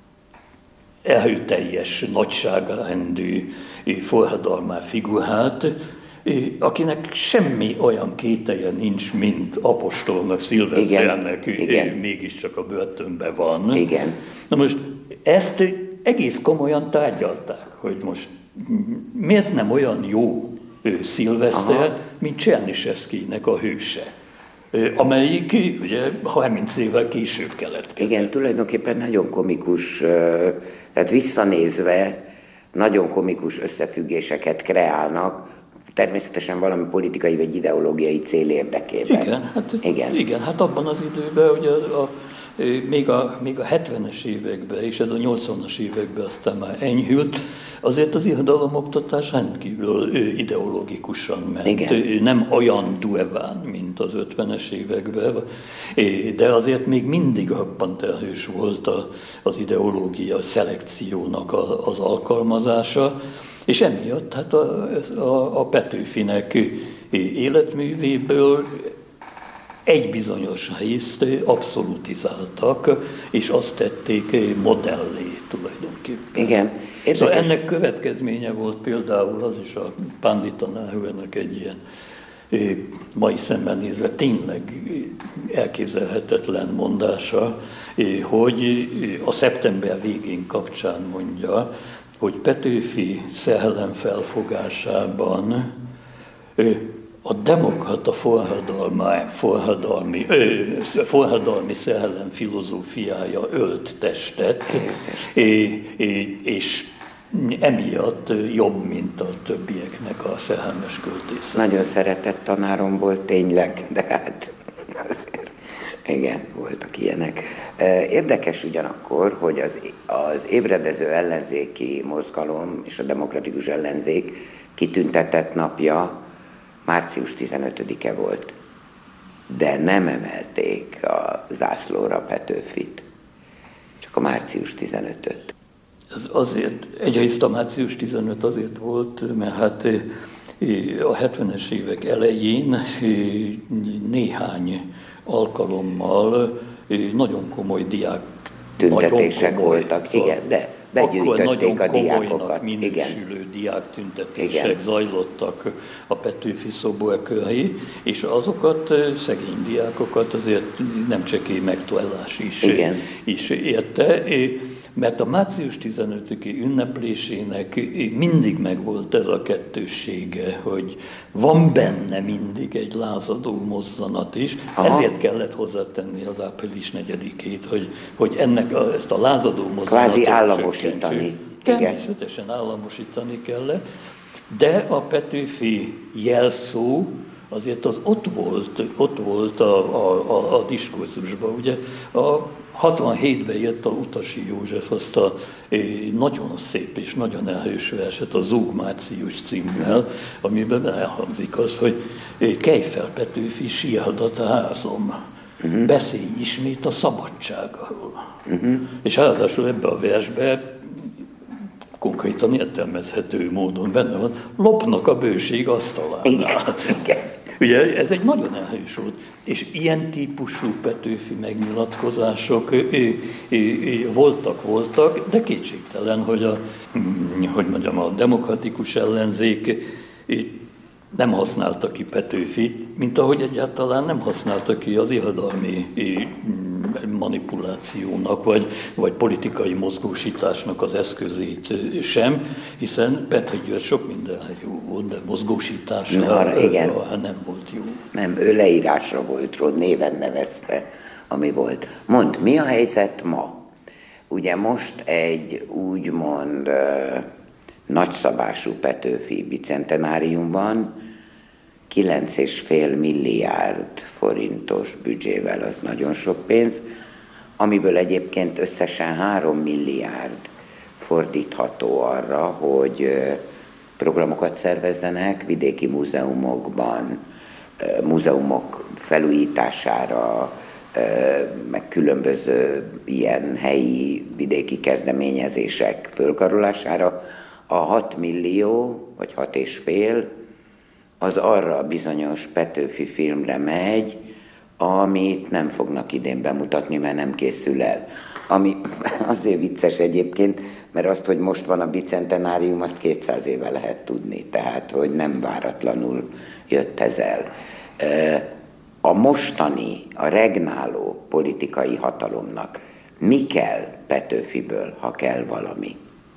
erőteljes, nagyságrendű forradalmár figurát, akinek semmi olyan kételje nincs, mint apostolnak, Szilveszternek, mégiscsak a börtönben van. Igen. Na most ezt egész komolyan tárgyalták, hogy most miért nem olyan jó Szilveszter, aha, mint Csernyszewszkijnek a hőse, amelyik ugye harminc évvel később keletkezett. Igen, tulajdonképpen nagyon komikus, tehát visszanézve nagyon komikus összefüggéséseket kreálnak, természetesen valami politikai vagy ideológiai cél érdekében. Igen, hát, igen. igen, hát abban az időben, ugye a, a, még, a, még a hetvenes években és ez a nyolcvanas években aztán már enyhült, azért az irodalomoktatás rendkívül ideológikusan ment. Igen. Nem olyan durván, mint az ötvenes években, de azért még mindig roppant erős volt az ideológia szelekciónak az alkalmazása, és emiatt hát a, a, a Petőfinek életművéből egy bizonyos részt abszolutizáltak, és azt tették modellé tulajdonképpen. Igen. Szóval ennek következménye volt például az is a Pandita Nehrunak egy ilyen mai szemben nézve tényleg elképzelhetetlen mondása, hogy a szeptember végén kapcsán mondja, hogy Petőfi szellem felfogásában a demokrata forradalmi, forradalmi, forradalmi szellem filozófiája ölt testet, és emiatt jobb, mint a többieknek a szerelmes költészet. Nagyon szeretett tanárom volt tényleg, de hát azért, igen, voltak ilyenek. Érdekes ugyanakkor, hogy az, az ébredező ellenzéki mozgalom és a demokratikus ellenzék kitüntetett napja március tizenötödike volt, de nem emelték a zászlóra Petőfit, csak a március tizenötöt. Ez azért, egyrészt a március tizenöt azért volt, mert hát a hetvenes évek elején néhány alkalommal nagyon komoly diák tüntetések komoly, voltak, szóval igen, de begyűjtötték a diákokat. Minősülő diák tüntetések igen. zajlottak a Petőfi szobor köré, és azokat szegény diákokat azért nem csekély megtalálás is, is érte. Mert a március tizenötödiki ünneplésének mindig megvolt ez a kettőssége, hogy van benne mindig egy lázadó mozzanat is, aha. ezért kellett hozzátenni az április negyedikét, hogy, hogy ennek a, ezt a lázadó mozzanatot kvázi államosítani. Természetesen államosítani kellett, de a Petőfi jelszó azért az ott volt, ott volt a, a, a, a diskurzusban. Ugye a hatvanhétben jött a Utasi József azt a nagyon szép és nagyon erős verset, a Zúg Március címmel, amiben elhangzik az, hogy kelj fel Petőfi, sírhadat a házom, uh-huh. beszélj ismét a szabadságról. Uh-huh. És ráadásul ebbe a versbe konkrétan értelmezhető módon benne van, lopnak a bőség asztalánál. Ugye ez egy nagyon erős volt, és ilyen típusú Petőfi megnyilatkozások ő, ő, ő, voltak, voltak, de kétségtelen, hogy a, hogy mondjam, a demokratikus ellenzék nem használta ki Petőfit, mint ahogy egyáltalán nem használta ki az irodalmi manipulációnak, vagy, vagy politikai mozgósításnak az eszközét sem, hiszen Petri György sok mindenre jó volt, de mozgósításra nem volt jó. Nem, ő leírásra volt rá, néven nevezte, ami volt. Mondd, mi a helyzet ma? Ugye most egy úgymond uh, nagyszabású Petőfi bicentenárium van, kilenc és fél milliárd forintos büdzsével, az nagyon sok pénz, amiből egyébként összesen három milliárd fordítható arra, hogy programokat szervezzenek vidéki múzeumokban, múzeumok felújítására, meg különböző ilyen helyi vidéki kezdeményezések fölkarolására. A hat millió, vagy hat és fél, az arra a bizonyos Petőfi filmre megy, amit nem fognak idén bemutatni, mert nem készül el. Ami azért vicces egyébként, mert azt, hogy most van a bicentenárium, azt kétszáz éve lehet tudni, tehát hogy nem váratlanul jött ez el. A mostani, a regnáló politikai hatalomnak mi kell Petőfiből, ha kell valami?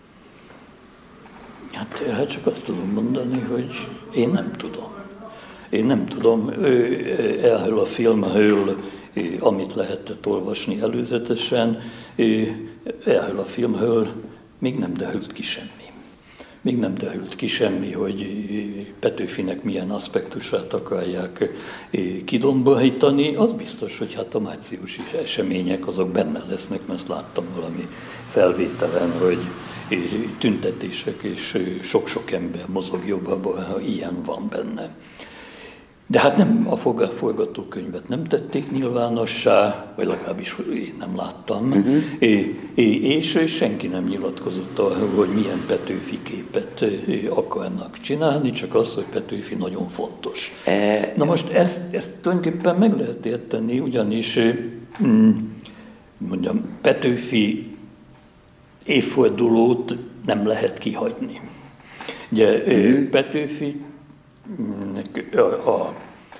Hát, hát csak azt tudom mondani, hogy én nem tudom. Én nem tudom, erről a filmről, amit lehetett olvasni előzetesen, erről a filmről még nem derült ki semmi. Még nem derült ki semmi, hogy Petőfinek milyen aspektusát akarják kidomborítani. Az biztos, hogy hát a márciusi események azok benne lesznek, mert azt láttam valami felvételen, hogy tüntetések és sok-sok ember mozog jobbabban, ha ilyen van benne. De hát nem, a forgatókönyvet nem tették nyilvánossá, vagy legalábbis én nem láttam, uh-huh. és senki nem nyilatkozott arról, hogy milyen Petőfi képet akarnak csinálni, csak az, hogy Petőfi nagyon fontos. E... Na most ezt, ezt tulajdonképpen meg lehet érteni, ugyanis mondjam, Petőfi évfordulót nem lehet kihagyni. Ugye uh-huh. Petőfi a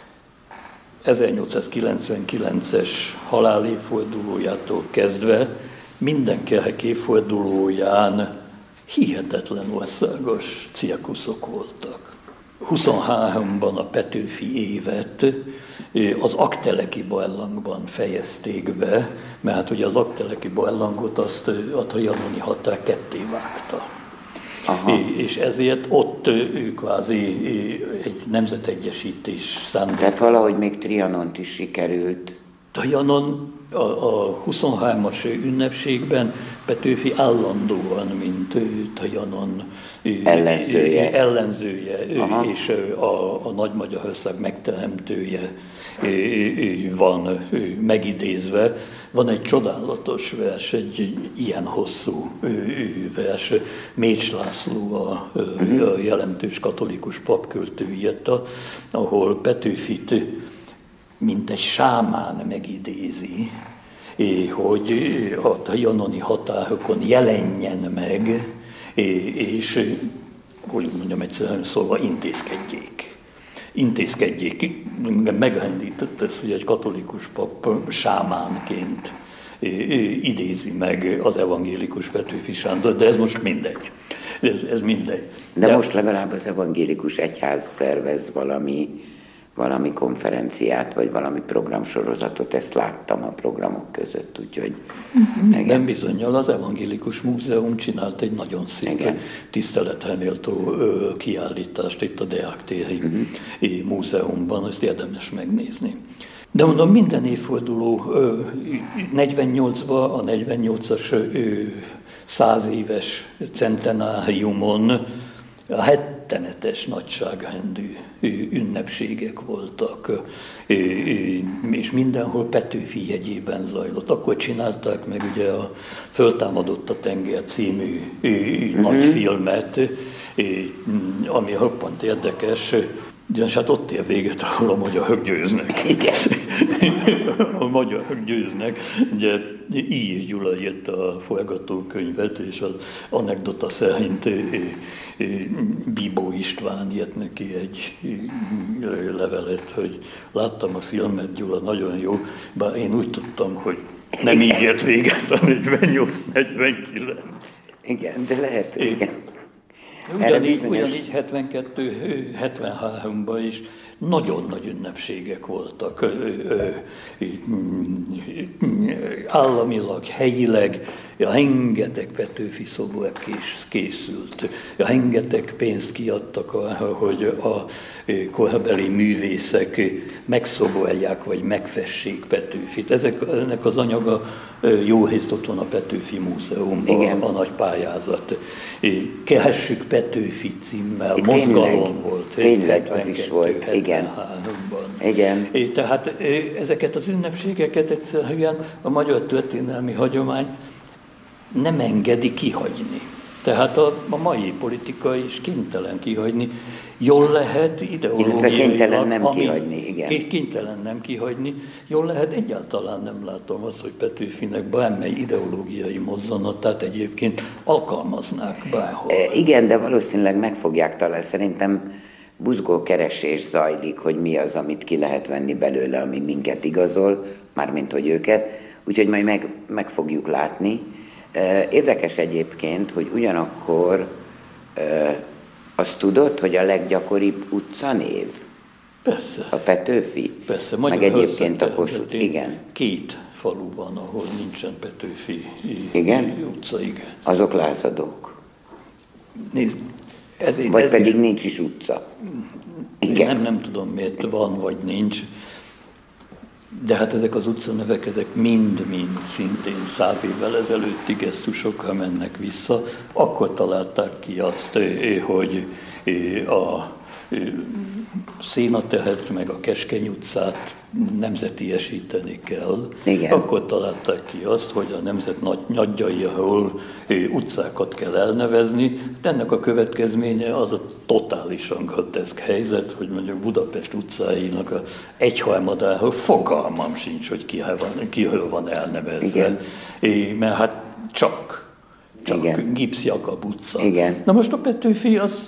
ezernyolcszázkilencvenkilences halálévfordulójától kezdve minden kerek évfordulóján hihetetlen országos cirkuszok voltak. huszonháromban a Petőfi évet az Aggteleki barlangban fejezték be, mert hát ugye az Aggteleki barlangot azt a trianoni határ ketté vágta. Aha. És ezért ott ő kvázi egy nemzetegyesítés szándék. Tehát valahogy még Trianont is sikerült. Trianon a, a huszonhármas ünnepségben Petőfi állandóan, mint Trianon ellenzője, ellenzője és a, a Nagymagyarország megteremtője van megidézve. Van egy csodálatos vers, egy ilyen hosszú vers, Mécs László, a, a jelentős katolikus papköltő írta, ahol Petőfit mint egy sámán megidézi, hogy a trianoni határokon jelenjen meg, és, hogy mondjam egyszerűen szólva, intézkedjék. Intézkedjék. Megrendített ez, hogy egy katolikus pap sámánként idézi meg az evangélikus Petőfi Sándor, de ez most mindegy. Ez, ez mindegy. De, de most legalább az evangélikus egyház szervez valami, valami konferenciát, vagy valami programsorozatot, ezt láttam a programok között, úgyhogy... Nem bizonnyal, az Evangélikus Múzeum csinált egy nagyon szép tiszteletre méltó kiállítást itt a Deák téri uh-huh. múzeumban, ezt érdemes megnézni. De mondom, minden évforduló negyvennyolcban, a negyvennyolcas száz éves centenáriumon, a rettenetes nagyságrendű ünnepségek voltak, és mindenhol Petőfi jegyében zajlott. Akkor csinálták meg ugye a Föltámadott a tenger című uh-huh. nagy filmet, ami roppant érdekes, ugyanis hát ott ér véget, ahol a magyarok győznek. Igen. A magyarok győznek. Ugye I. és Gyula írta a forgatókönyvet, és az anekdota szerint Bíbó István írt neki egy levelet, hogy láttam a filmet, Gyula, nagyon jó, bár én úgy tudtam, hogy nem így ért véget a negyvennyolc negyvenkilenc. Igen, de lehet, igen. Ugyanígy, bizonyos... ugyanígy hetvenkettő hetvenháromban is nagyon nagy ünnepségek voltak, államilag, helyileg, rengeteg Petőfi szobor készült, rengeteg pénzt kiadtak arra, hogy a korabeli művészek megszobolják vagy megfessék Petőfit. Ezek, ennek az anyaga jó részt ott van a Petőfi Múzeumban, igen. A nagy pályázat. Keressük Petőfi címmel, tényleg, mozgalom volt. Tényleg az is volt, igen. igen. Tehát ezeket az ünnepségeket egyszerűen a magyar történelmi hagyomány nem engedi kihagyni. Tehát a, a mai politika is kénytelen kihagyni. Jól lehet ideológiailag... kénytelen nem ami, kihagyni, igen. Kénytelen nem kihagyni. Jól lehet, egyáltalán nem látom azt, hogy Petőfinek bármely ideológiai mozzanatát egyébként alkalmaznák bárhol. E, igen, de valószínűleg meg fogják találni. Szerintem buzgó keresés zajlik, hogy mi az, amit ki lehet venni belőle, ami minket igazol, mármint hogy őket. Úgyhogy majd meg, meg fogjuk látni. Érdekes egyébként, hogy ugyanakkor azt tudod, hogy a leggyakoribb utcanév? Persze. A Petőfi? Persze. Meg egyébként a Kossuth, igen. Két falu van, ahol nincsen Petőfi igen? utca, igen. Azok lázadók. Nézd, ez, vagy ez pedig is, nincs is utca. Igen. Nem, nem tudom, miért van, vagy nincs. De hát ezek az utcanevek, ezek mind-mind szintén száz évvel ezelőtti gesztusokra mennek vissza. Akkor találták ki azt, hogy a Szénatehet meg a Keskeny utcát nemzetiesíteni kell. Igen. Akkor találták ki azt, hogy a nemzet nagyjairól utcákat kell elnevezni. Ennek a következménye az a totálisan groteszk helyzet, hogy mondjuk Budapest utcáinak a egyharmadáról fogalmam sincs, hogy kiről van, kiről van elnevezve. Igen. É, mert hát csak, csak Igen. Gipsz Jakab utca. Igen. Na most a Petőfi az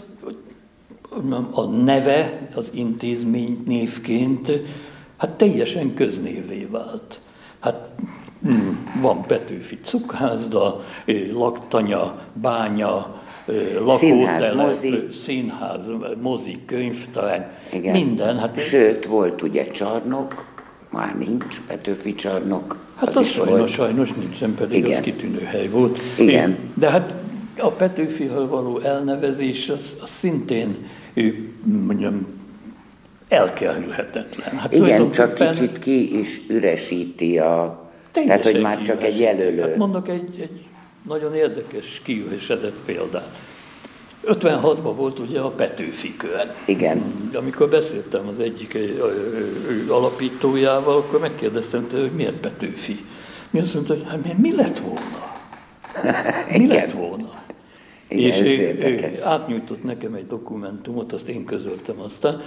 a neve az intézmény névként hát teljesen köznévé vált. Hát van Petőfi cukrászda, laktanya, bánya, lakótelep, mozi. színház, mozi, könyvtár, igen. minden. Hát sőt, volt ugye csarnok, már nincs Petőfi csarnok. Hát az, az sajnos, sajnos nincsen, pedig igen. Az kitűnő hely volt. Igen. De hát a Petőfiről való elnevezés az, az szintén, mondjam, elkerülhetetlen. Hát igen, csak kicsit ki is üresíti a... Tehát, hogy már csak egy jelölő. Hát mondok egy, egy nagyon érdekes kiüresedett példát. ötvenhatban volt ugye a Petőfi kör. Igen. Amikor beszéltem az egyik alapítójával, akkor megkérdeztem tőle, hogy miért Petőfi. Mi azt mondta, hogy hát mi lett volna? Mi lett volna? Igen, és ő átnyújtott nekem egy dokumentumot, azt én közöltem aztán.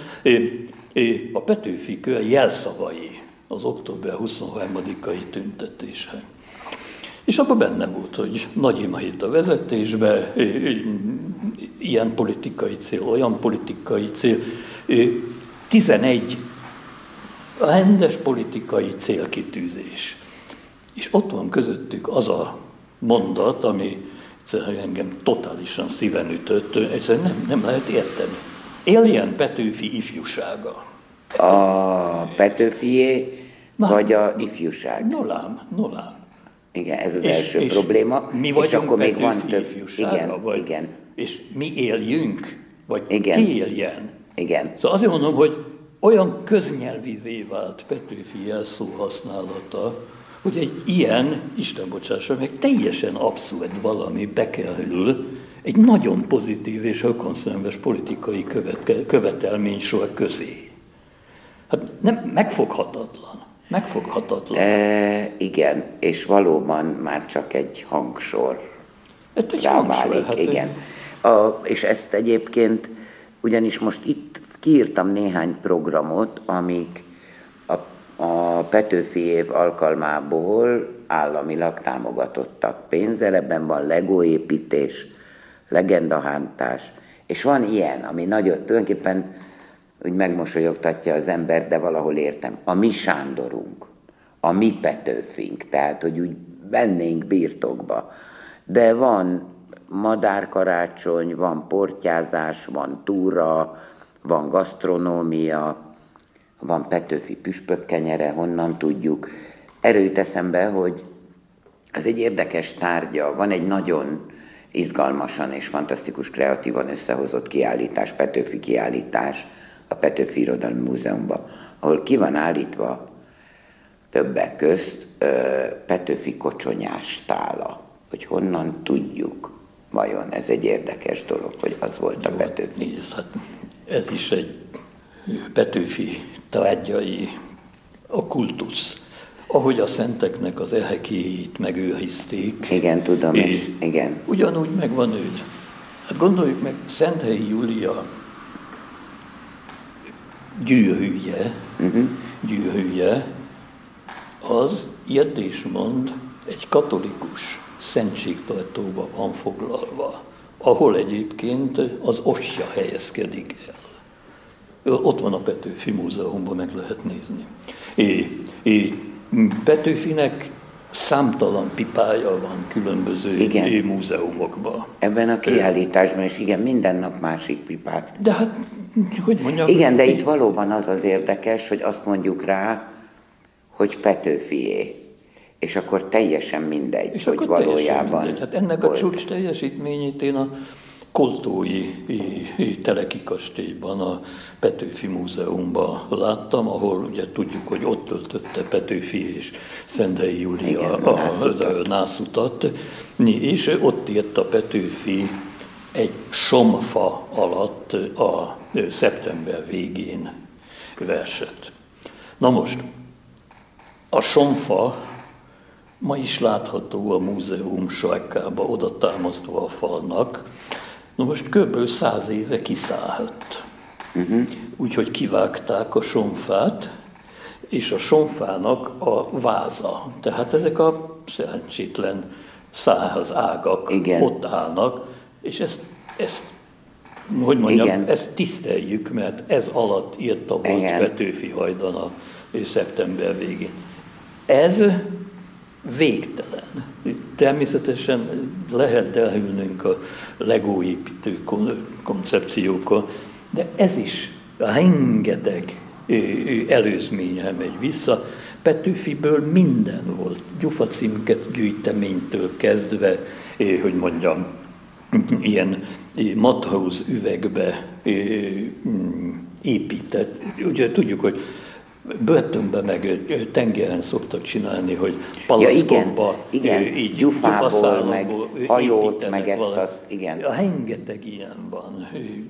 A Petőfi kör jelszavai az október huszonharmadikai tüntetésen. És abban benne volt, hogy Nagy Imahét a vezetésbe, ilyen politikai cél, olyan politikai cél, tizenegy rendes politikai célkitűzés. És ott van közöttük az a mondat, ami engem totálisan szíven ütött, egyszerűen nem, nem lehet érteni. Éljen Petőfi ifjúsága. A Petőfié, Na, vagy a ifjúság? Nolám, nolám. Igen, ez az és, első és probléma. Mi és vagyunk akkor még Petőfi van több. Igen, vagy, igen. És mi éljünk, vagy igen. ki éljen. Igen. Szóval azért mondom, hogy olyan köznyelvivé vált Petőfi jelszó használata, hogy egy ilyen, Isten bocsássa meg, teljesen abszurd valami bekerül egy nagyon pozitív és ökonszenves politikai követke, követelménysor közé. Hát nem, megfoghatatlan. Megfoghatatlan. E, igen, és valóban már csak egy hangsor. Ez egy hangsor. Hát igen. A, és ezt egyébként, ugyanis most itt kiírtam néhány programot, amik a, a Petőfi év alkalmából államilag támogatottak pénzzel. Ebben van legóépítés, legendahántás, és van ilyen, ami nagyon tulajdonképpen úgy megmosolyogtatja az ember, de valahol értem. A mi Sándorunk, a mi Petőfink, tehát hogy úgy vennénk birtokba. De van madárkarácsony, van portyázás, van túra, van gasztronómia, van Petőfi püspökkenyere, honnan tudjuk. Erőt eszembe, hogy ez egy érdekes tárgya, van egy nagyon izgalmasan és fantasztikus, kreatívan összehozott kiállítás, Petőfi kiállítás a Petőfi Irodalmi Múzeumban, ahol ki van állítva többek közt Petőfi kocsonyás tála, hogy honnan tudjuk, vajon ez egy érdekes dolog, hogy az volt a Petőfi. Nézd, hát ez is egy Petőfi tárgyai, a kultusz. Ahogy a szenteknek az ehekéit megőrizték. Igen, tudom is, igen. Ugyanúgy megvan őt. Hát gondoljuk meg, Szenthelyi Júlia gyűrűje, uh-huh. gyűrűje, az ilyet is mond, egy katolikus szentségtartóba van foglalva, ahol egyébként az ostya helyezkedik el. Ott van a Petőfi Múzeumban, meg lehet nézni. É, é, Petőfinek számtalan pipája van különböző igen. múzeumokban. Ebben a kiállításban is, igen, minden nap másik pipát. De hát, hogy mondjam... Igen, de itt valóban az az érdekes, hogy azt mondjuk rá, hogy Petőfié. És akkor teljesen mindegy, és hogy valójában mindegy. Hát ennek volt. A csúcs teljesítményét én a Koltói Teleki kastélyban, a Petőfi Múzeumban láttam, ahol ugye tudjuk, hogy ott töltötte Petőfi és Szenthelyi Júlia a, a nászutat, és ott írt a Petőfi egy somfa alatt a szeptember végén verset. Na most, a somfa ma is látható a múzeum sarkába, oda támasztva a falnak. Na most kb. száz éve kiszállt. Uh-huh. Úgyhogy kivágták a somfát, és a somfának a váza. Tehát ezek a szerencsétlen száraz ágak igen. ott állnak, és ezt, ezt hogy mondjam, igen. ezt tiszteljük, mert ez alatt írta volt igen. Petőfi hajdan a szeptember végén. Ez végtelen. Természetesen lehet elhűlnünk a legóépítő koncepciókkal, de ez is rengeteg előzménye megy vissza. Petőfiből minden volt. Gyufacímket gyűjteménytől kezdve, hogy mondjam, ilyen matróz üvegbe épített. Ugye tudjuk, hogy börtönben meg tengeren szoktak csinálni, hogy palackokba, ja, igen, igen. gyufából, meg hajót, meg ezt azt, igen. Rengeteg ilyen van.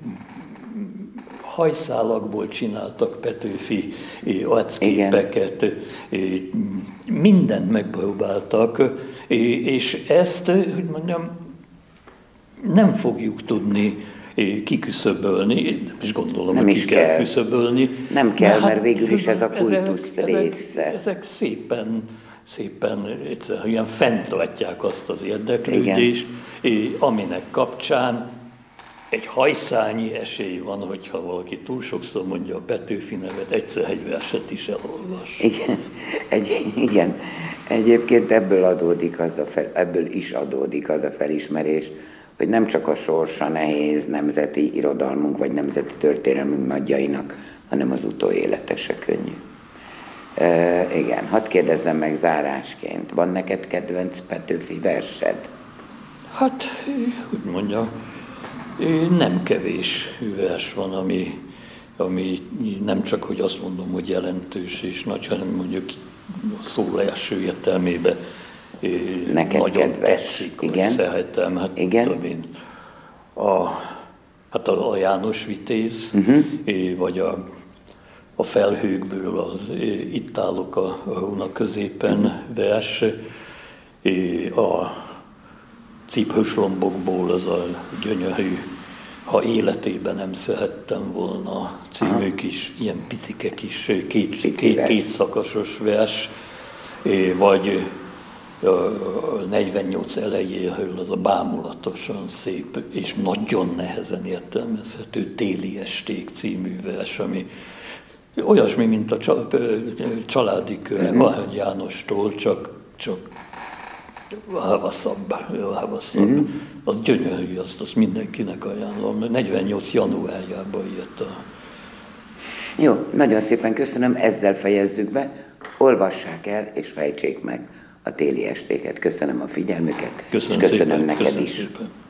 Hajszálakból csináltak Petőfi arcképeket, mindent megpróbáltak, és ezt, hogy mondjam, nem fogjuk tudni kiküszöbölni, és gondolom, nem hogy is ki kell kell küszöbölni. Nem kell, mert, mert végül is ez a kultusz ezek, része. Ezek, ezek szépen, szépen egyszerűen fenntartják azt az érdeklődést, igen. aminek kapcsán egy hajszányi esély van, hogyha valaki túl sokszor mondja a Petőfi nevet, egyszer egy verset is elolvas. Igen, egy, igen. Egyébként ebből, adódik az a fel, ebből is adódik az a felismerés, hogy nem csak a sorsa nehéz nemzeti irodalmunk vagy nemzeti történelmünk nagyjainak, hanem az utóélete se könnyű. E, igen, hadd kérdezzem meg zárásként, van neked kedvenc Petőfi versed? Hát, hogy mondjam, nem kevés vers van, ami, ami nem csak, hogy azt mondom, hogy jelentős és nagy, hanem mondjuk a szó első értelmében neked nagyon kedves. tetszik, igen. szeretem. Hát igen. Tudom én, a, hát a, a János Vitéz, uh-huh. vagy a, a Felhőkből az Itt állok a, a hóna középen uh-huh. vers, a Ciphős lombokból az a gyönyörű Ha életében nem szerettem volna című kis, ilyen picike kis két, két, két szakasos vers, vagy a negyvennyolc elejéről az a bámulatosan szép és nagyon nehezen értelmezhető Téli esték című vers, ami olyasmi, mint a családi köre Vahany Jánostól, csak, csak hávaszabb, hávaszabb. Mm-hmm. Az gyönyörű, azt, azt mindenkinek ajánlom. negyvennyolc januárjában írt a... Jó, nagyon szépen köszönöm, ezzel fejezzük be. Olvassák el és fejtsék meg a Téli estéket. Köszönöm a figyelmüket, köszönöm és köszönöm szépen, neked köszönöm is. Szépen.